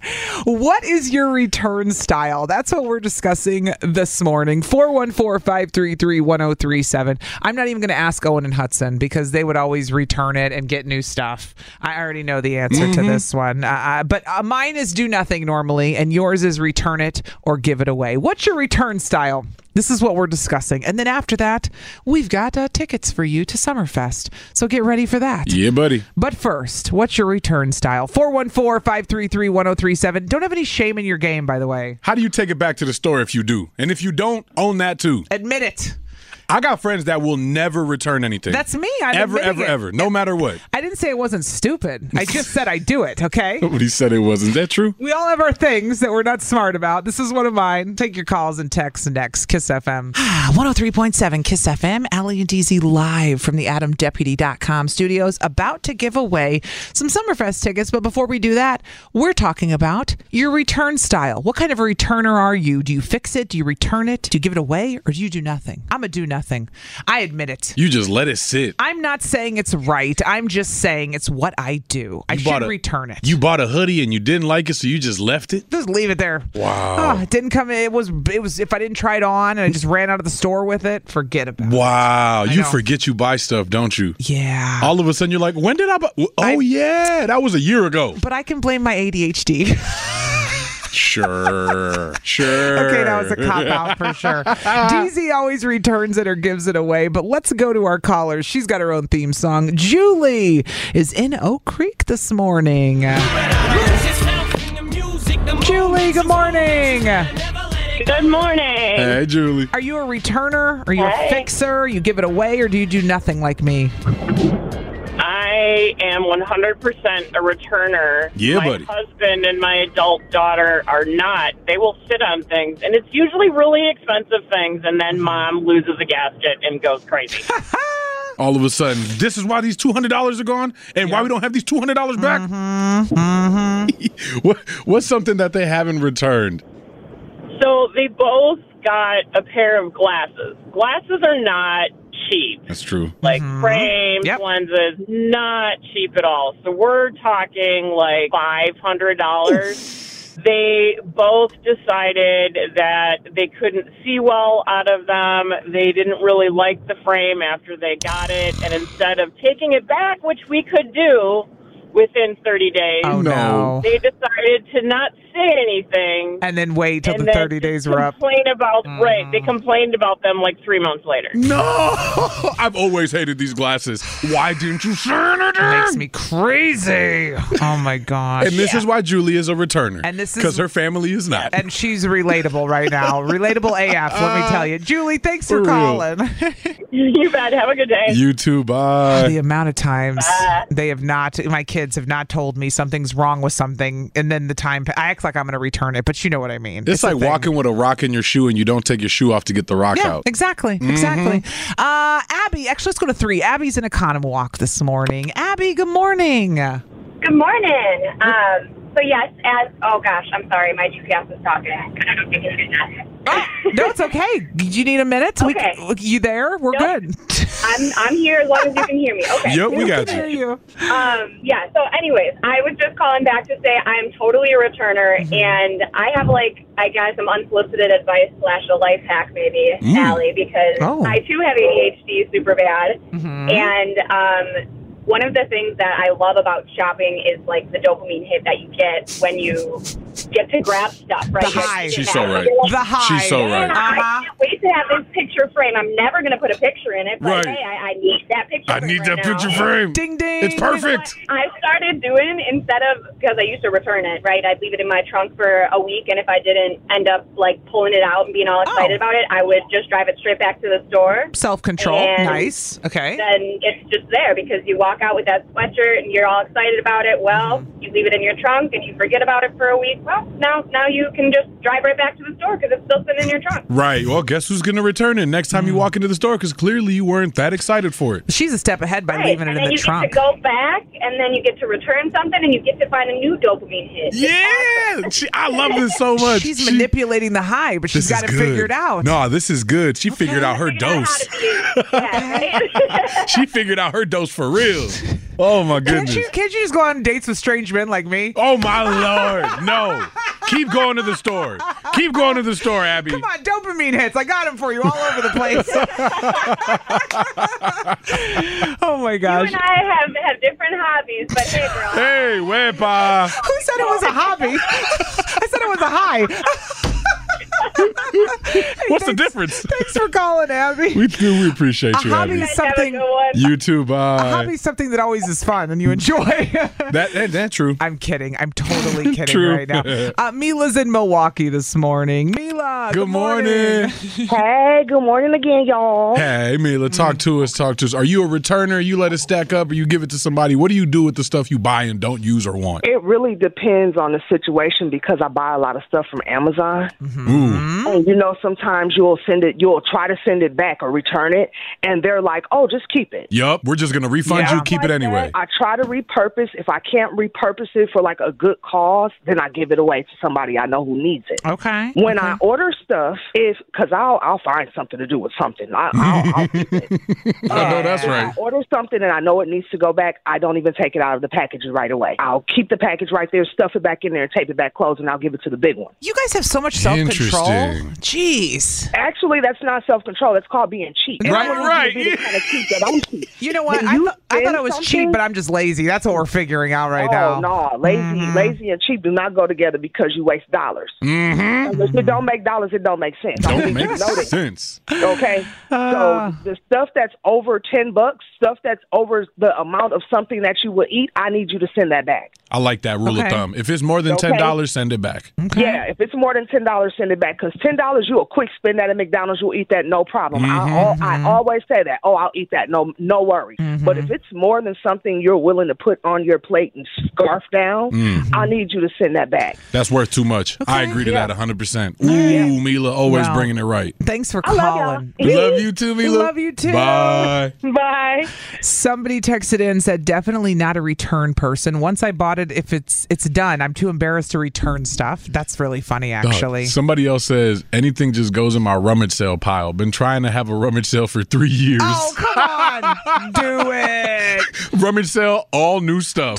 What is your return style? That's what we're discussing this morning. four one four, five three three, one oh three seven. I'm not even going to ask Owen and Hudson because they would always return it and get new stuff. I already know the answer mm-hmm. to this one. Uh, but uh, mine is do nothing normally, and yours is return it or give it away. What's your return style? This is what we're discussing. And then after that, we've got uh, tickets for you to Summerfest. So get ready for that. Yeah, buddy. But first, what's your return style? four one four, five three three, one oh three seven. Don't have any shame in your game, by the way. How do you take it back to the store if you do? And if you don't, own that too. Admit it. I got friends that will never return anything. That's me. I'm ever, ever, it. ever. No matter what. I didn't say it wasn't stupid. I just said I do it, okay? Nobody said it wasn't. Is that true? We all have our things that we're not smart about. This is one of mine. Take your calls and texts next. Kiss F M. one oh three point seven Kiss F M. Allie and D Z live from the adam deputy dot com studios, about to give away some Summerfest tickets. But before we do that, we're talking about your return style. What kind of a returner are you? Do you fix it? Do you return it? Do you give it away? Or do you do nothing? I'm a do nothing. I admit it. You just let it sit. I'm not saying it's right. I'm just saying it's what I do. I You should bought a- return it. You bought a hoodie and you didn't like it, so you just left it? Just leave it there. Wow. Oh, it didn't come. It was. It was. If I didn't try it on and I just ran out of the store with it, forget about it. Wow. You know. forget you buy stuff, don't you? Yeah. All of a sudden, you're like, when did I buy? Oh, I- yeah. That was a year ago. But I can blame my A D H D. Sure. Sure. Okay, that was a cop out for sure. D Z always returns it or gives it away, but let's go to our callers. She's got her own theme song. Julie is in Oak Creek this morning. Julie, good morning. Good morning. Hey, Julie. Are you a returner? Are you Hey. a fixer? You give it away, or do you do nothing like me? I am one hundred percent a returner. Yeah, my buddy. husband and my adult daughter are not. They will sit on things, and it's usually really expensive things, and then mom loses a gasket and goes crazy. All of a sudden, this is why these two hundred dollars are gone and why we don't have these two hundred dollars back? Mm-hmm. Mm-hmm. what, what's something that they haven't returned? So they both got a pair of glasses. Glasses are not cheap. That's true. Like frames, Yep. lenses, not cheap at all. So we're talking like five hundred dollars. They both decided that they couldn't see well out of them. They didn't really like the frame after they got it. And instead of taking it back, which we could do within thirty days, Oh, no. they decided to not say anything. And then wait till and the then thirty days were up. complain about, right, they complained about them like three months later. No! I've always hated these glasses. Why didn't you say anything? Makes me crazy. Oh my gosh. And this is why Julie is a returner. And this is- because her family is not. And she's relatable right now. Relatable A F, let me tell you. Julie, thanks for, For real. calling. You bet. Have a good day. You too. Bye. The amount of times Bye. they have not, my kids have not told me something's wrong with something, and then the time, I act like I'm going to return it, but you know what I mean. It's, a like thing. walking with a rock in your shoe and you don't take your shoe off to get the rock Yeah, out. exactly, exactly. Uh, Abby, actually, let's go to three. Abby's in Economwalk this morning. Abby, good morning. Good morning. Um, so yes, as oh gosh, I'm sorry, my G P S is talking. I don't think it's Oh, no, it's okay. Do you need a minute? We- Okay. you there? We're Nope. good. I'm I'm here as long as you can hear me. Okay. Yep, we got Hear you. you. Um, yeah. So, anyways, I was just calling back to say I'm totally a returner, Mm-hmm. and I have like I guess some unsolicited advice slash a life hack maybe, Mm. Allie, because Oh. I too have A D H D super bad, Mhm. and um. One of the things that I love about shopping is like the dopamine hit that you get when you get to grab stuff, right? The Like, high. you She's get so that- right. The high. She's so right. Yeah, I Uh-huh. can't wait to have this picture frame. I'm never going to put a picture in it, but Right. hey, I, I need that picture I frame need right that now. picture frame. Ding, ding. It's perfect. I started doing, instead of, because I used to return it, right? I'd leave it in my trunk for a week, and if I didn't end up like pulling it out and being all excited Oh. about it, I would just drive it straight back to the store. Self-control. And Nice. Okay. Then it's just there because you walk out with that sweatshirt and you're all excited about it. Well, Mm-hmm. you leave it in your trunk and you forget about it for a week. Well, now now you can just drive right back to the store because it's still sitting in your trunk. Right. Well, guess who's going to return it next time you walk into the store? Because clearly you weren't that excited for it. She's a step ahead by Right. leaving it and in then the you trunk. get to go back, and then you get to return something, and you get to find a new dopamine hit. Yeah. She, I love this so much. She's She- manipulating the high, but she's This is got it good. figured out. No, this is good. She figured out her Figured out how dose. to be- yeah, right? She figured out her dose for real. Oh, my Can't goodness. you, can't you just go on dates with strange men like me? Oh, my Lord. No. Keep going to the store. Keep going to the store, Abby. Come on, dopamine hits. I got them for you all over the place. Oh, my You gosh. and I have, have different hobbies, but hey, girl. Hey, wepa. Who said it was a hobby? I said it was a high. What's the difference? Thanks for calling, Abby. We do. We appreciate A you, hobby Abby. is something. You too. Bye. A hobby is something that always is fun and you enjoy. that, that that's true. I'm kidding. I'm totally kidding True. right now. Uh, Mila's in Milwaukee this morning. Mila, good, Good morning. Hey, good morning again, y'all. Hey, Mila, talk to us. Talk to us. Are you a returner? You let it stack up, or you give it to somebody? What do you do with the stuff you buy and don't use or want? It really depends on the situation because I buy a lot of stuff from Amazon. Ooh. And you know, sometimes you'll send it, you'll try to send it back or return it, and they're like, "Oh, just keep it." Yup, we're just gonna refund Yeah. you. Keep it anyway. I try to repurpose. If I can't repurpose it for like a good cause, then I give it away to somebody I know who needs it. Okay. When okay. I order stuff, if because I'll I'll find something to do with something. I, I'll, I'll keep it. I know that's If right. I order something and I know it needs to go back, I don't even take it out of the packages right away. I'll keep the package right there, stuff it back in there, tape it back closed, and I'll give it to the big one. You guys have so much self-control. Interesting. Jeez. Actually, that's not self-control. That's called being cheap. And Right, I want right. you to be the kind of cheap that I'm cheap. You know what? When I, you th- I thought I was spend cheap, something- but I'm just lazy. That's what we're figuring out right oh, now. no. Lazy, lazy and cheap do not go together because you waste dollars. Mm-hmm. If it don't make dollars, it don't make sense. I Don't need you make to know that. sense. Okay, Uh. so the stuff that's over ten bucks, stuff that's over the amount of something that you will eat, I need you to send that back. I like that rule Okay. of thumb. If it's more than Okay. ten dollars, send it back. Yeah, if it's more than ten dollars, send it back. Because ten dollars, you'll quick spend that at McDonald's, you'll eat that, no problem. I, al- I always say that. Oh, I'll eat that, no, no worries. But if it's more than something you're willing to put on your plate and scarf down, I need you to send that back. That's worth too much. I Okay. agree to Yeah. that one hundred percent. Ooh, Mila, always Wow. bringing it right. Thanks for I love calling. y'all. We love you too, Mila. Love you too. Bye. Bye. Somebody texted in and said definitely not a return person. Once I bought it, if it's it's done, I'm too embarrassed to return stuff. That's really funny, actually. Dog, somebody else says anything just goes in my rummage sale pile. Been trying to have a rummage sale for three years. Oh, come on. Do it. Rummage sale, all new stuff.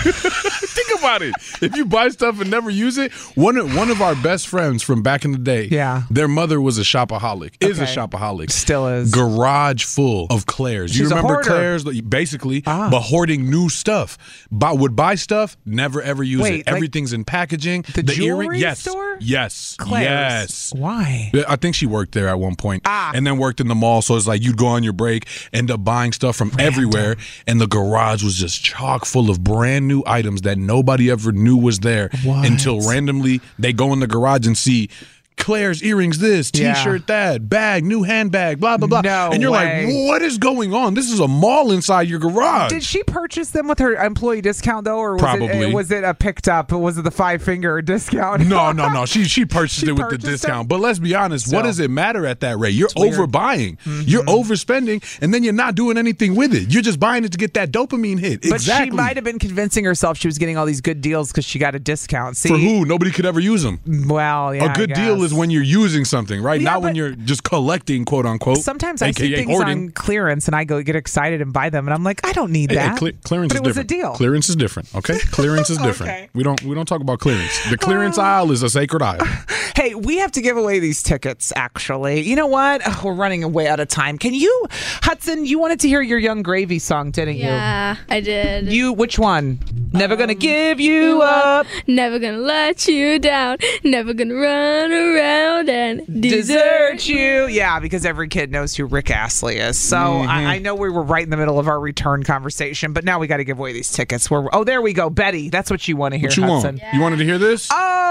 Think about it. If you buy stuff and never use it, one of, one of our best friends from back in the day, Yeah. their mother was a shopaholic, is a Okay. shopaholic. Still is. Garage full of Claire's. You She's a remember hoarder. Claire's? Basically, Ah. but hoarding new stuff. Buy, would buy stuff, never ever use Wait, it. like Everything's in packaging. the earring, jewelry yes, store? yes, Claire's. yes. Why? I think she worked there at one point, Ah. and then worked in the mall. So it's like you'd go on your break, end up buying stuff from everywhere, and the garage was just chock full of brand new items that nobody ever knew was there What? until randomly they go in the garage and see Claire's earrings, this Yeah. T-shirt, that bag, new handbag, blah blah blah, No and you're way. like, what is going on? This is a mall inside your garage. Did she purchase them with her employee discount though, or was Probably. it was it a picked up? Was it the five finger discount? No, no, no. She she purchased She it with purchased the discount. it? But let's be honest, what Still. does it matter at that rate? You're weird. overbuying. You're overspending, and then you're not doing anything with it. You're just buying it to get that dopamine hit. But exactly. she might have been convincing herself she was getting all these good deals because she got a discount. See, For who? Nobody could ever use them. Well, yeah, a good I deal guess. is when you're using something, right? Yeah, not when but- you're just collecting, quote unquote. Sometimes I A K A see things hoarding. on clearance and I go get excited and buy them, and I'm like, I don't need Hey, hey, that. cle- clearance but is it was different. a deal. Clearance is different. Okay, clearance is different. Okay. We don't we don't talk about clearance. The clearance aisle is a sacred aisle. Hey, we have to give away these tickets, actually. You know what? Ugh, we're running way out of time. Can you, Hudson, you wanted to hear your Young Gravy song, didn't Yeah, I did. you? You, which one? Never Um, gonna give you up. Never gonna let you down. Never gonna run around and desert, Desert you. Yeah, because every kid knows who Rick Astley is. So Mm-hmm. I, I know we were right in the middle of our return conversation, but now we got to give away these tickets. We're, oh, there we go. Betty, that's what you want to hear, What you Hudson. want? You wanted to hear this?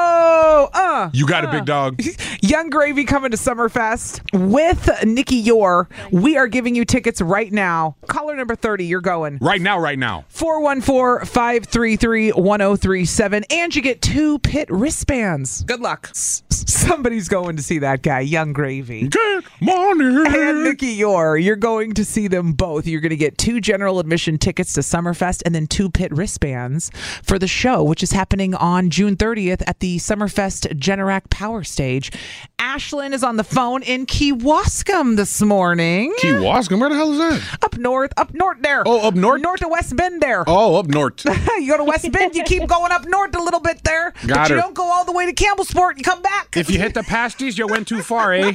Oh, uh. You got it, uh. big dog. Young Gravy coming to Summerfest with Nikki Yor. We are giving you tickets right now. Caller number thirty, you're going. Right now, right now. four one four, five three three, one oh three seven. And you get two Pit wristbands. Good luck. S- somebody's going to see that guy, Young Gravy. Good morning. And Nikki Yor. You're going to see them both. You're going to get two general admission tickets to Summerfest and then two Pit wristbands for the show, which is happening on June thirtieth at the Summerfest Generac Power Stage. Ashlyn is on the phone in Kewaskum this morning. Kewaskum? Where the hell is that? Up north, up north there. Oh, up north? North of West Bend there. Oh, up north. You go to West Bend, you keep going up north a little bit there. Got but you her. don't go all the way to Campbellsport and come back. If you You hit the pasties, you went too far, eh?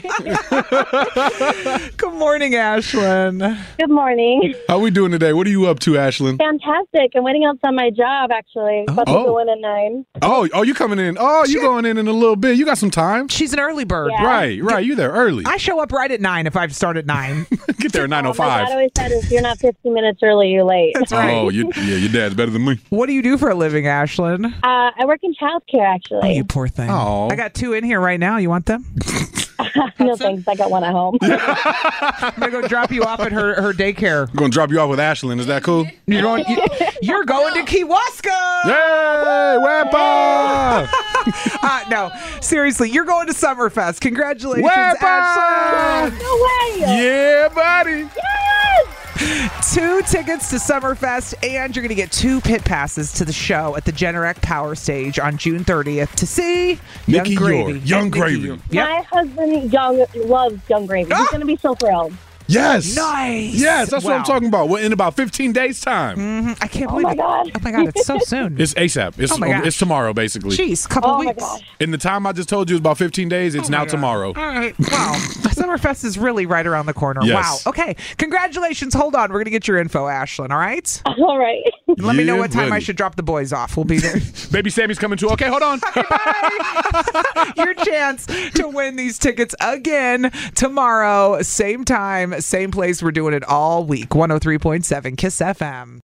Good morning, Ashlyn. Good morning. How we doing today? What are you up to, Ashlyn? Fantastic. I'm waiting outside my job, actually. About Oh. to go in at nine. Oh, oh, you coming in? Oh, you going in in a little bit. You got some time. She's an early bird. Yeah. Right, right. You there early. I show up right at nine if I start at nine. Get there at nine oh My five. dad always said, if you're not fifteen minutes early, you're late. That's right. Oh, you, yeah, your dad's better than me. What do you do for a living, Ashlyn? Uh, I work in childcare, actually. Oh, you poor thing. Oh. I got two in here right now. You want them? No thanks. I got one at home. I'm gonna go drop you off at her her daycare. I'm gonna drop you off with Ashlyn. Is that cool? You're going. You, you're going to Kewaskum. Yay, Wampa! uh, no, seriously, you're going to Summerfest. Congratulations, Wampa! Ashlyn. No way. Yeah, buddy. Two tickets to Summerfest, and you're going to get two pit passes to the show at the Generac Power Stage on June thirtieth to see Nikki Young Gravy. York. Young And Nikki Gravy. York. Yep. My husband Young loves Young Gravy. He's going to be so thrilled. Yes. Nice. Yes, that's what Wow. I'm talking about. Well, in about fifteen days' time. Mhm. I can't Oh, believe my it. God. Oh my God, it's so soon. It's ASAP. It's Oh my gosh. it's tomorrow, basically. Jeez, couple Oh, my weeks. gosh. In the time I just told you is about fifteen days. It's Oh my now God. tomorrow. All right. Wow. Summerfest is really right around the corner. Yes. Wow. Okay. Congratulations. Hold on. We're going to get your info, Ashlyn. All right? All right. Let me know Yeah, what time I buddy. should drop the boys off. We'll be there. Baby Sammy's coming too. Okay, hold on. Your chance to win these tickets again tomorrow. Same time, same place. We're doing it all week. one oh three point seven Kiss F M.